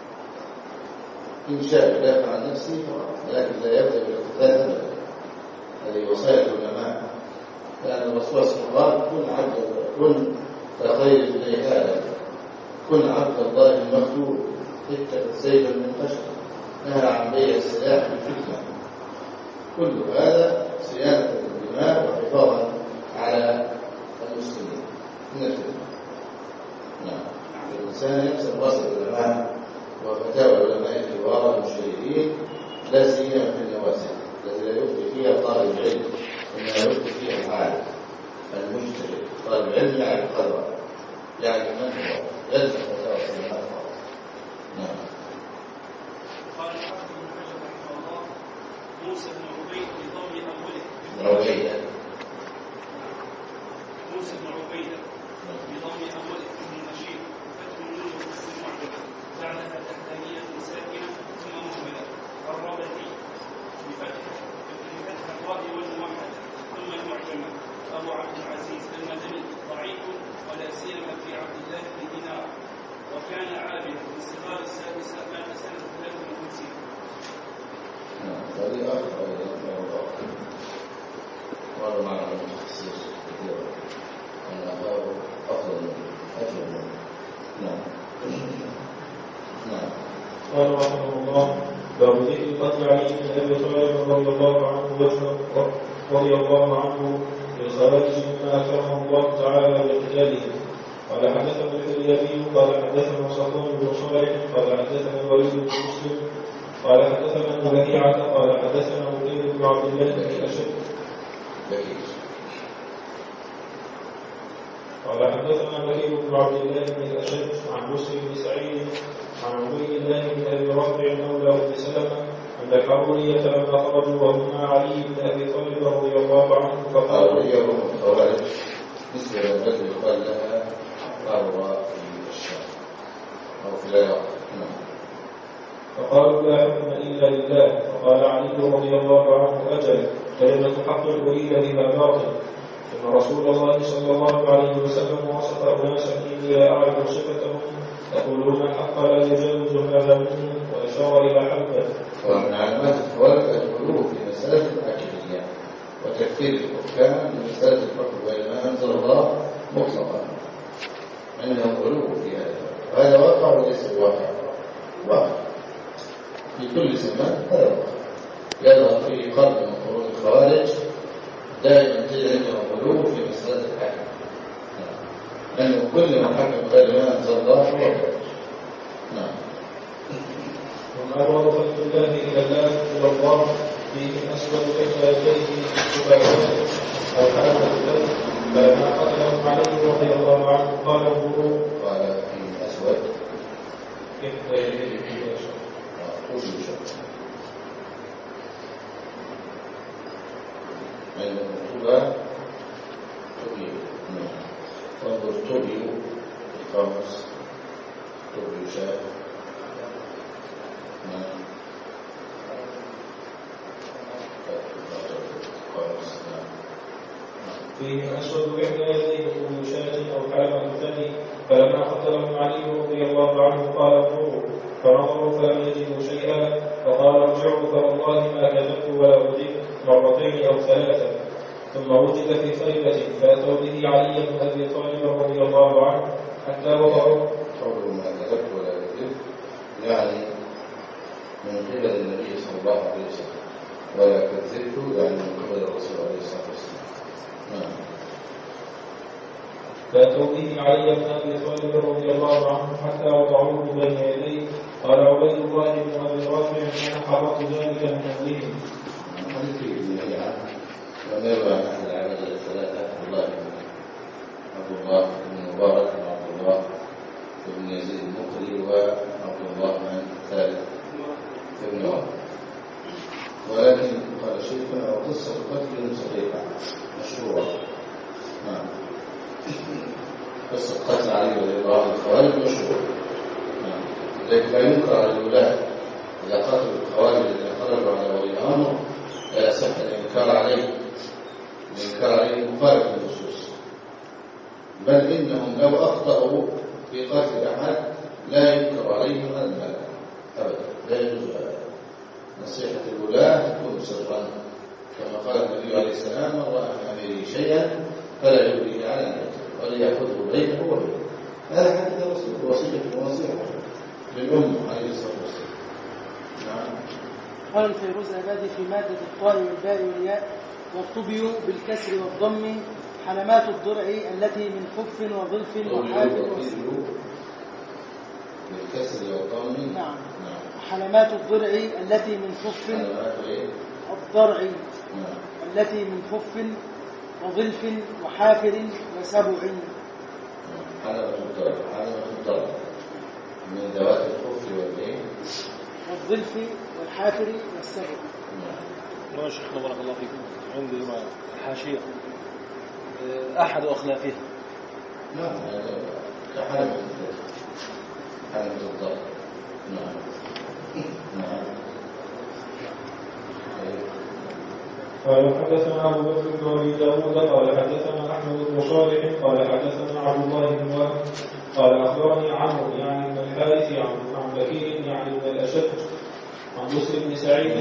إن شاء يدافع عن نفسه فقط، لكن لا يبدأ بالاقتتال أبدا. هذه وصايا العلماء، لأن الرسول صلى الله عليه وسلم: كن كخير ابن آدم، كن عبد الله المفتون، اتخذ سيفا من خشب، نهى عن بيع السلاح بالفتنة. كل هذا صيانة الدماء وحفاظا على المسلمين من الفتنة. نعم. الإنسان يكسب رأس العلماء وفتاوى العلماء الكبار المشركين، لا سيما في النوازل التي لا يفتي فيها طالب العلم، إنما يفتي فيها العالم المجتهد. طالب العلم يعرف قدره، يعرف من هو، يلزم فتاوى العلماء. نعم. قال الحافظ ابن حجر رحمه الله: موسى بن عبيد بضم أوله موسى بن عبيدة بضم أوله ابن النشيد فتح النون وكسر المعجمة بعدها تحتانية ساكنة ثم مهملة الربذي بفتح الراء والموحدة ثم المعجمة أبو عبد العزيز المدني ضعيف ولا سيما في عبد الله بن دينار، وكان عابدا في صغار السادسة مات سنة 53. هذه آخر أيضا وهذا معنى التخصيص كثيرا أن أخاه أفضل منه. نعم. نعم. قال رحمه الله: باب ذكر قتل علي بن أبي طالب رضي الله عنه للخوارج مما أكرمه الله تعالى بقتاله. قال حدثنا الحليابي قال حدثنا صفوان بن صالح قال حدثنا الوليد بن مسلم قال حدثنا ابن بكيعة قال حدثنا مقيم بن عبد الله بن أشد قال حدثنا بكير بن عبد الله بن الأشد عن مسلم بن سعيد عن عبيد الله بن أبي رافع مولى أم سلمة أن الحرورية لما خرجوا وهم علي بن أبي طالب رضي الله عنه فقالوا يوم الخوارج مثل التي يقال لها قارة في الشام أو في العراق. فقالوا: لا حكم إلا لله. فقال علي رضي الله عنه: أجل، كلمة حق أريد بها باطل. إن رسول الله صلى الله عليه وسلم وصف أناسا إني لا أعرف صفتهم يقولون الحق لا يجاوز هذا منهم، وأشار إلى حلقه. ومن علامات الخوارج الغلو في مسألة الأكلية وتكفير الحكام من مسألة الحكم بين ما أنزل الله مطلقا، عندهم غلو في هذا، وهذا واقع وليس بواقع، واقع في كل زمان. هذا واقع يظهر فيه قرن من قرون الخوارج دائما تجد عندهم غلو في مسألة الحكم، لأنه كل من حكم غير ما أنزل الله هو خارج. نعم. وما أبغض خلق الله إلى الله فيه أسود بين يديه شبابات أو حالة الدم، فلما قتله علي رضي الله عنه قال انظروا. قال فيه أسود إحدى يديه فيه أسود من المكتوبة تبيو. وانظر تبيو القاموس تبيو شاف. فيه أسود بين يديه كل شاة أو حلمة ثاني، فلما قتله علي رضي الله عنه قال انظروا، فنظروا فلم يجدوا شيئا، فقال ارجعوا فوالله ما كذبت ولا كذبت مرتين أو ثلاثة. ثم وجد في خيبة فأتوا به علي بن أبي طالب رضي الله عنه حتى وضعوا. قوله ما كذبت ولا كذبت يعني من قبل النبي صلى الله عليه وسلم، ولا كذبت يعني من قبل الرسول عليه الصلاة والسلام. فأتوا به علي بن أبي طالب رضي الله عنه حتى وضعوه بين يديه. قال عبيد الله بن أبي رافع أنا حررت ذلك من أهلهم. حديث ابن هيعة ونروى عن أحد العباد الثلاثة عبد الله بن مبارك وعبد الله بن يزيد المقري وعبد الله بن الثالث ابن عمر، ولكن قال شيخنا وقصة قتل صحيحة مشروعة. نعم. قصة قتل علي رضي الله عنه الخوارج مشروع، لكن لا ينكر على الولاة إذا قتلوا الخوارج الذين خرجوا على ولي الأمر لا يصح الإنكار عليه، الإنكار عليه مخالف للنصوص، بل إنهم لو أخطأوا في قتل أحد لا ينكر عليهم هذا الملك أبدا، لا يجوز هذا. نصيحة الولاة تكون سرا كما قال النبي عليه السلام من رأى من أميره شيئا فلا يبديه على نفسه وليأخذه بينه وبينه. هذا حديث وصية ونصيحة للأمة عليه الصلاة والسلام. نعم. قال الفيروز العبادي في مادة الطاء والباء والياء والطبي بالكسر والضم حلمات الضرع التي من خف وظلف وحافر وسلوك. بالكسر والضم. نعم. حلمات الضرع التي من خف الضرع التي من خف وظلف وحافر وسبع. حلمة الضرع من ذوات الخف والإيه والظلف والحافر والسبع. نعم شيخنا بارك الله فيكم. عندي الحاشية أحد أخلافها. نعم كحلمة الضرع. نعم. قال حدثنا أبو بكر بن أبي داود قال حدثنا أحمد بن صالح قال حدثنا عبد الله بن وهب قال أخبرني عمرو يعني بن الحارث عن بكير يعني بن الأشد عن بسر بن سعيد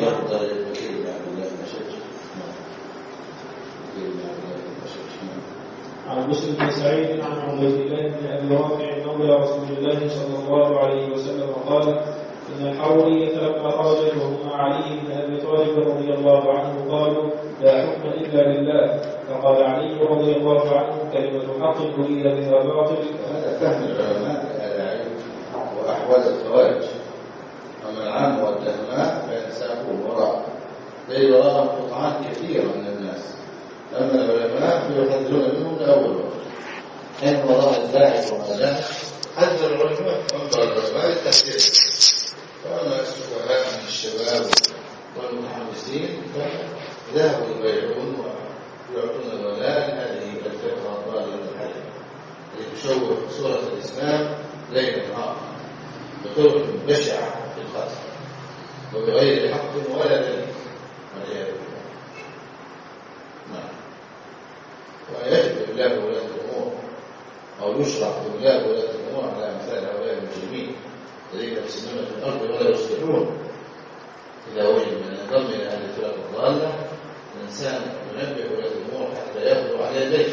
عن بسر بن سعيد عن عبيد الله بن أبي رافع مولى رسول الله صلى الله عليه وسلم قال إن الحورية لما خرجت وهم علي بن أبي طالب رضي الله عنه قالوا لا حكم إلا لله، فقال علي رضي الله عنه كلمة حق أريد بها باطل. هذا فهم العلماء العلم وأحوال الخوارج. أما العام والتهمات فإن ساقوا وراء ليس وراءهم قطعان كثيرة من الناس، أما العلماء فيحذرون منهم لأول وقت حين وراء الباحث وهذا حذر العلماء وانظر العلماء للتحذير. فأما السفهاء من الشباب والمتحمسين فذهبوا يبيعون ويعطون الولاء هذه الفكرة الضالة الحالية التي تشوه صورة الإسلام ليلا نهارا بطرق بشعة في القتل وبغير حق ولا دليل والعياذ بالله. نعم. ويجب إبلاغ ولاة الأمور أو يشرع إبلاغ ولاة الأمور على أمثال هؤلاء المجرمين الذين يفسدون في الأرض ولا يصلحون. إذا وجد من ينضم إلى هذه الفرق الضالة الإنسان ينبه ولاة الأمور حتى يأخذوا على يديه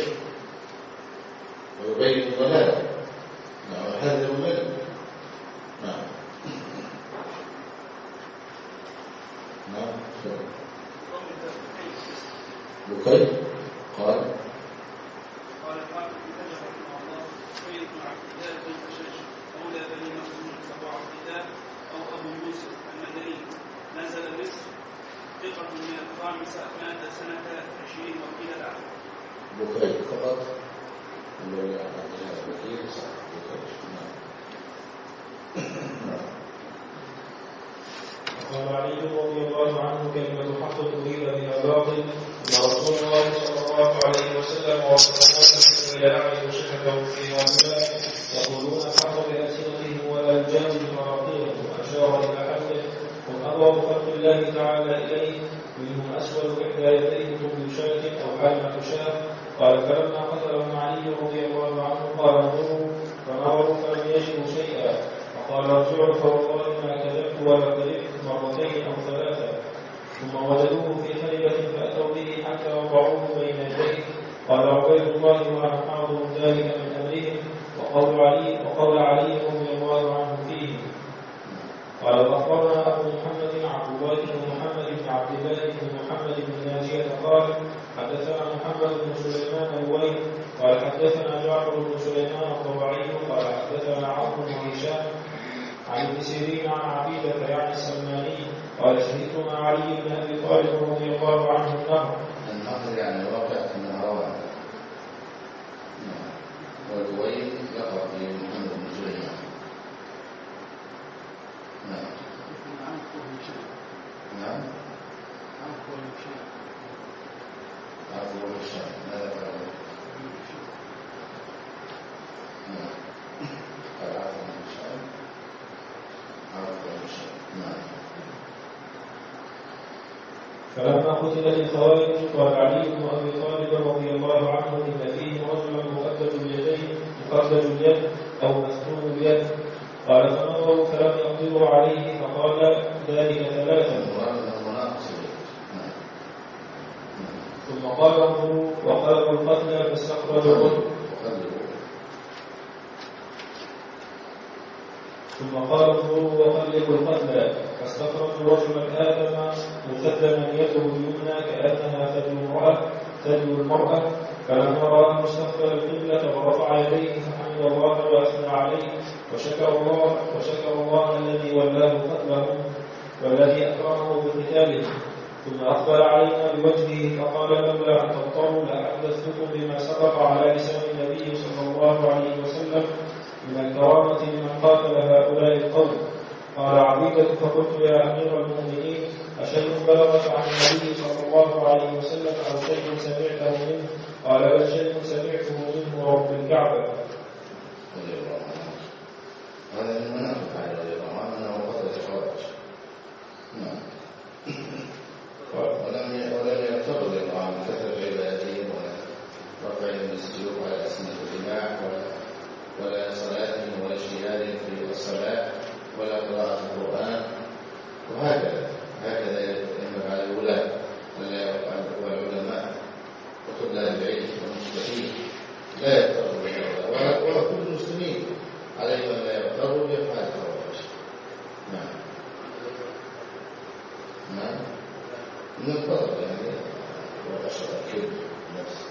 ويبين ضلاله. نعم. ويحذر منه. نعم. نعم. بكير قال قال الحافظ بن حجر رحمه الله سيد بن عبد الله بن خشاش مولى بني مخزوم ابو عبد الله او ابو يوسف المدني نزل مصر ثقة من الخامسة مات سنة 20 وقيل بعد. بكير فقط ولا بكير صح بكير. وقال علي رضي الله عنه كلمة حق تريد بها باطل ان رسول الله صلى الله عليه وسلم وصحبه الى اعلى وشكته في هؤلاء يقولون الحق بألسنتهم ولا يجاوز مراقيهم واشار الى حده هم اضرب خلق الله تعالى اليه منهم اسود احدى يديه طول شاة او حلمة شاة. قال فلما قتلهم علي رضي الله عنه قال انظروا فنظروا فلم يجدوا شيئا وقال ارجعوا فوالله ما كذبت ولا كذبت مرتين او ثلاثه. ثم وجدوه في خيبة فاتوا به حتى وضعوه بين يديه. قال عبيد الله وانا حاضر ذلك من امرهم وقول علي رضي الله عنه فيه. قال اخبرنا ابو محمد عبد الله بن محمد بن عبد الله بن محمد بن ناجية قال حدثنا محمد بن سليمان الويل قال حدثنا جعفر بن سليمان الطبعي قال حدثنا عمرو بن هشام عن ابن سيرين عن عبيدة يعني السلماني قال شهدت مع علي بن ابي طالب رضي الله عنه النهر يعني واقع في النهروان والويل يقع في محمد بن سليمان. نعم نعم عفو الشام ماذا قال؟ نعم قال عفو الشام عفو الشام. نعم. فلما قتل الخوارج قال علي بن ابي طالب رضي الله عنه ان فيه رجلا مقدد اليد او مسلول اليد. قال فنظروا فلم يقدروا عليه فقال ذلك ثلاثا. ثم قال انظروا وقالوا القتلى فاستخرجوا ثم قال انظروا وقلبوا القتلى فاستخرجوا رجلا آدم مسلما يده اليمنى كأنها ثدي المرأة فلما رآه استقبل القبلة ورفع يديه فحمد الله وأثنى عليه وشكر الله الذي ولاه قتلهم والذي أكرمه بقتاله. ثم أقبل علينا بوجهه فقال لولا أن تضطروا لأحدثتكم بما سبق على لسان النبي صلى الله عليه وسلم من الكرامة لمن قاتل هؤلاء القوم. قال عبيدة فقلت يا أمير المؤمنين أشيء بلغك عن النبي صلى الله عليه وسلم أو شيء سمعته منه؟ قال بل شيء سمعته منه رب الكعبة. هذا من منافق على رضي الله عنه أنه قتل الخوارج. نعم. ولم يعتقد الله عن كثرة عبادتهم ولا رفعهم بالسيوف على أسنة الدماء ولا صلاتهم ولا اجتهادهم في الصلاة ولا قراءة القرآن. وهكذا ينبغي على الولاة والعلماء وطلاب العلم والمجتهدين لا يغتروا بالهؤلاء ولا كل المسلمين عليهم أن لا يغتروا بأفعال الخوارج. نعم نعم من الفضل يعني وأشرف الكذب نفسه.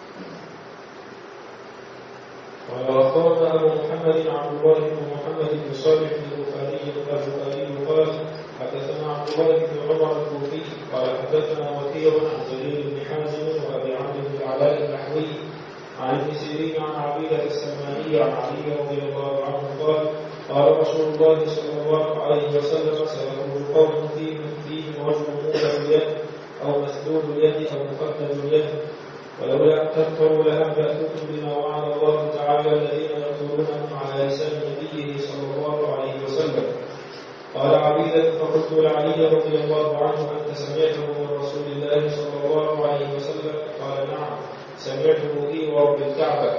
قال أخبرنا أبو محمد عبد الله بن محمد بن صالح البخاري قال حدثنا عبد الله بن عمر الكوفي قال حدثنا وكيع عن جرير بن حازم وأبي عمرو بن العلاء النحوي عن ابن سيرين عن عبيدة السلماني عن علي رضي الله عنه قال رسول الله صلى الله عليه وسلم سيخرج قوم فيهم رجل مولى اليد أو مسلول اليد أو مقدم اليد ولولا أن تذكروا لأنبأتكم بما وعد الله تعالى الذين يقولونهم على لسان نبيه صلى الله عليه وسلم. قال عبيدة فقلت لعلي رضي الله عنه أنت سمعته من رسول الله صلى الله عليه وسلم؟ قال نعم سمعته إي ورب الكعبة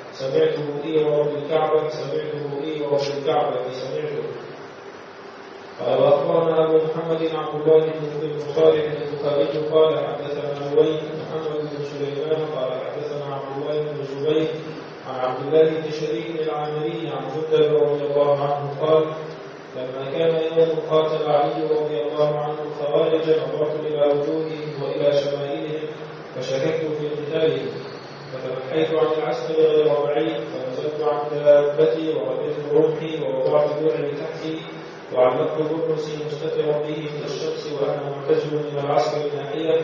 قال أخبرنا أبو محمد عبد الله بن صالح البخاري قال حدثنا الوليد محمد بن سليمان قال حدثنا عبد الله بن زبير عن عبد الله بن شريك العامري عن جندب رضي الله عنه قال لما كان يوم قاتل علي رضي الله عنه الخوارج نظرت إلى وجوههم وإلى شمائلهم فشككت في قتالهم فتنحيت عن العسكر غير بعيد فنزلت عن دابتي وركبت رمحي ووضعت درعي تحتي وعلقت برنسي مستترا به من الشمس وانا معتزل من العسكر ناحيه.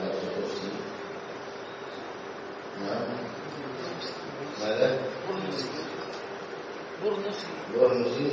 ماذا؟ برنسي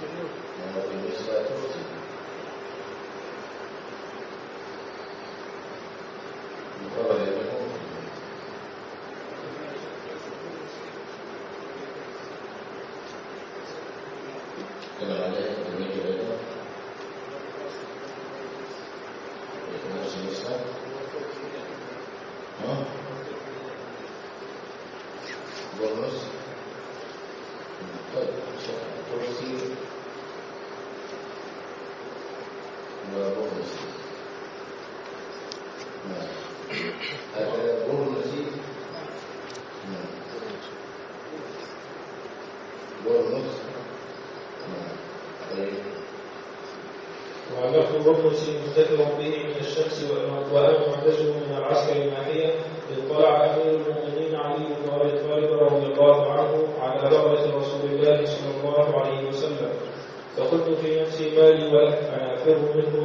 وعلقت برنسي مستترا به من الشمس وانا معتزل من العسكر الناحيه اذ طلع امير المؤمنين علي بن ابي طالب رضي الله عنه على بغله رسول الله صلى الله عليه وسلم فقلت في نفسي ما لي ولك انا افر منه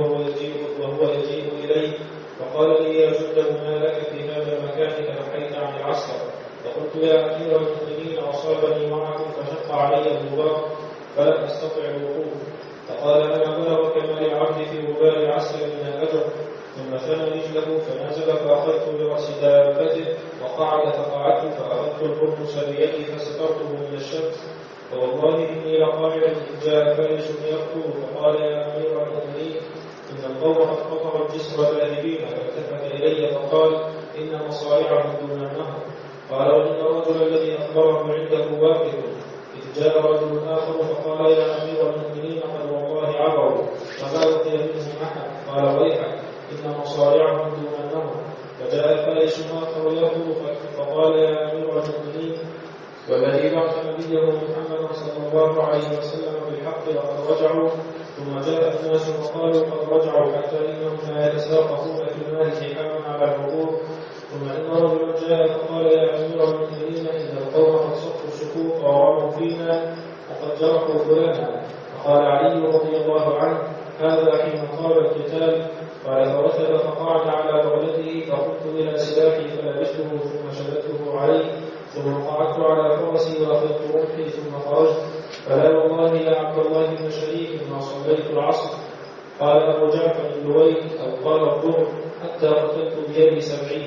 وهو يجيء الي فقال لي يا جندب ما لك في هذا المكان تنحيت عن العسكر فقلت يا امير المؤمنين اصابني معكم فشق علي الغبار فلم استطع الوقوف فقال انا بلغ كما للعبد في غبار العسكر من الاجر ثم ثنى رجله فنزل فاخذت براس دابته وقعد فقعدت فاخذت البرنس بيدي فسترته من الشمس فوالله اني لقائل ان جاء فارس يقتل فقال يا امير المؤمنين ان القوم قد قطعوا الجسر ذاهبين فالتفت الي فقال ان مصارعهم دون النهر قال وان الرجل الذي اخبره عنده واقف إذ جاء رجل آخر فقال يا أمير المؤمنين قد والله عبروا فما بقي منهم أحد قال ويحك إن مصارعهم دون النهر فجاء فارس آخر يقول فقال يا أمير المؤمنين والذي بعث نبيه محمد صلى الله عليه وسلم بالحق لقد رجعوا ثم جاء الناس وقالوا قد رجعوا حتى إنهم لا يتساقطون في المال حكاما على العبور ثم إن رجلا جاء فقال يا أمير المؤمنين إن القوم قد صفوا الشكوك ورموا فينا وقد جرحوا فلانا فقال علي رضي الله عنه هذا حين قال القتال قال فرتب فقعد على بغلته فقمت إلى سلاحي فلبسته ثم شددته عليه ثم قعدت على فرسي وأخذت رمحي ثم خرجت فلا والله يا عبد الله بن شريك ما صليت العصر قال أبو جعفر اللويل أو قال الظهر حتى قتلت بيدي 70.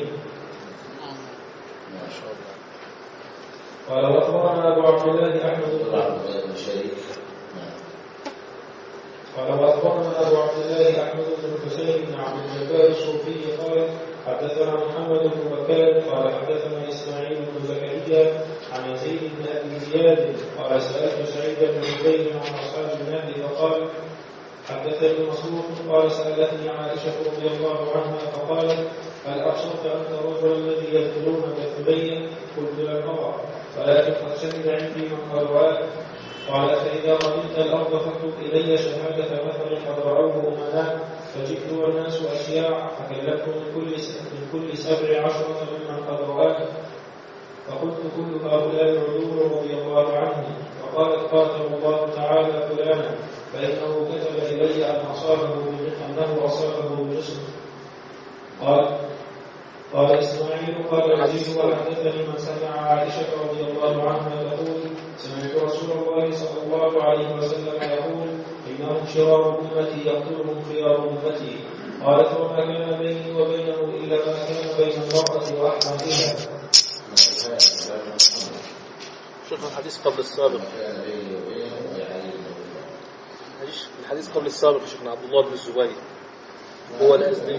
قال واخبرنا ابو عبد الله احمد بن شريك قال واخبرنا ابو عبد الله احمد بن حسين بن عبد الجبار الصوفي قال حدثنا محمد بن بكار قال حدثنا اسماعيل بن زكريا عن يزيد بن ابي زياد قال سالت سعيد بن جبير عن اصحاب النهر فقال حدثني مسروق قال سالتني عائشه رضي الله عنها فقالت هل ابصرت انت الرجل الذي يدخلون بثبين قلت لم ارى ولكن قد شهد عندي من قال قال فإذا قبلت الأرض فاكتب إلي شهادة مثل قد رأوه أمناء فجئت والناس أشياع فكلمت من كل 17 ممن قد رآه فقلت كل هؤلاء العذور رضي الله عنهم فقالت قاتل الله تعالى فلانا فإنه كتب إلي أنه أصابه بجسم قال إسماعيل قال يزيد وحدثني من سمع عائشة رضي الله عنها تقول سمعت رسول الله صلى الله عليه وسلم يقول إنهم شرار أمتي يقتلهم خيار أمتي قالت وما كان بيني وبينه إلا ما كان بين المرأة وأحمدها. شوف الحديث قبل السابق الحديث قبل السابق شيخنا عبد الله بن الزبير هو الأزدي.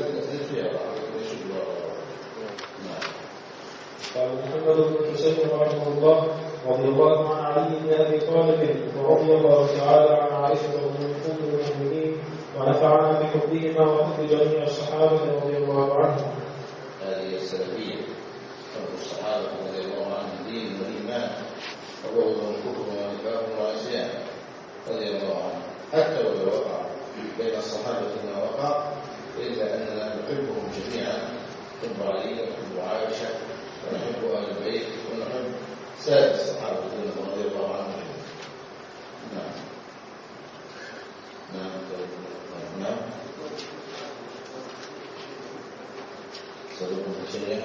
قال محمد بن حسين رحمه الله رضي الله عن علي بن ابي طالب ورضي الله تعالى عن عائشه ام المؤمنين ونفعنا بحبهما وحب جميع الصحابه رضي الله عنهم. هذه السلفيه حب الصحابه رضي الله عنهم دين وايمان وبغض الكفر ونفاق وعصيان رضي الله عنهم حتى ولو وقع بين الصحابه ما وقع الا اننا نحبهم جميعا حب علي وحب سائر الصحابة رضي الله عنهم. نعم نعم نعم. صدوق البشرية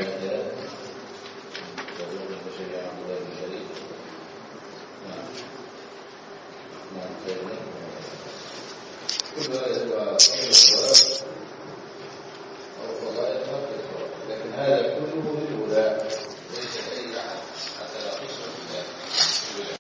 صدوق البشرية عبد الله بن شريك. نعم نعم خيرنا كل هذا هو أمر الصلاة أو فضائل خلق الصلاة، لكن هذا كله للولاء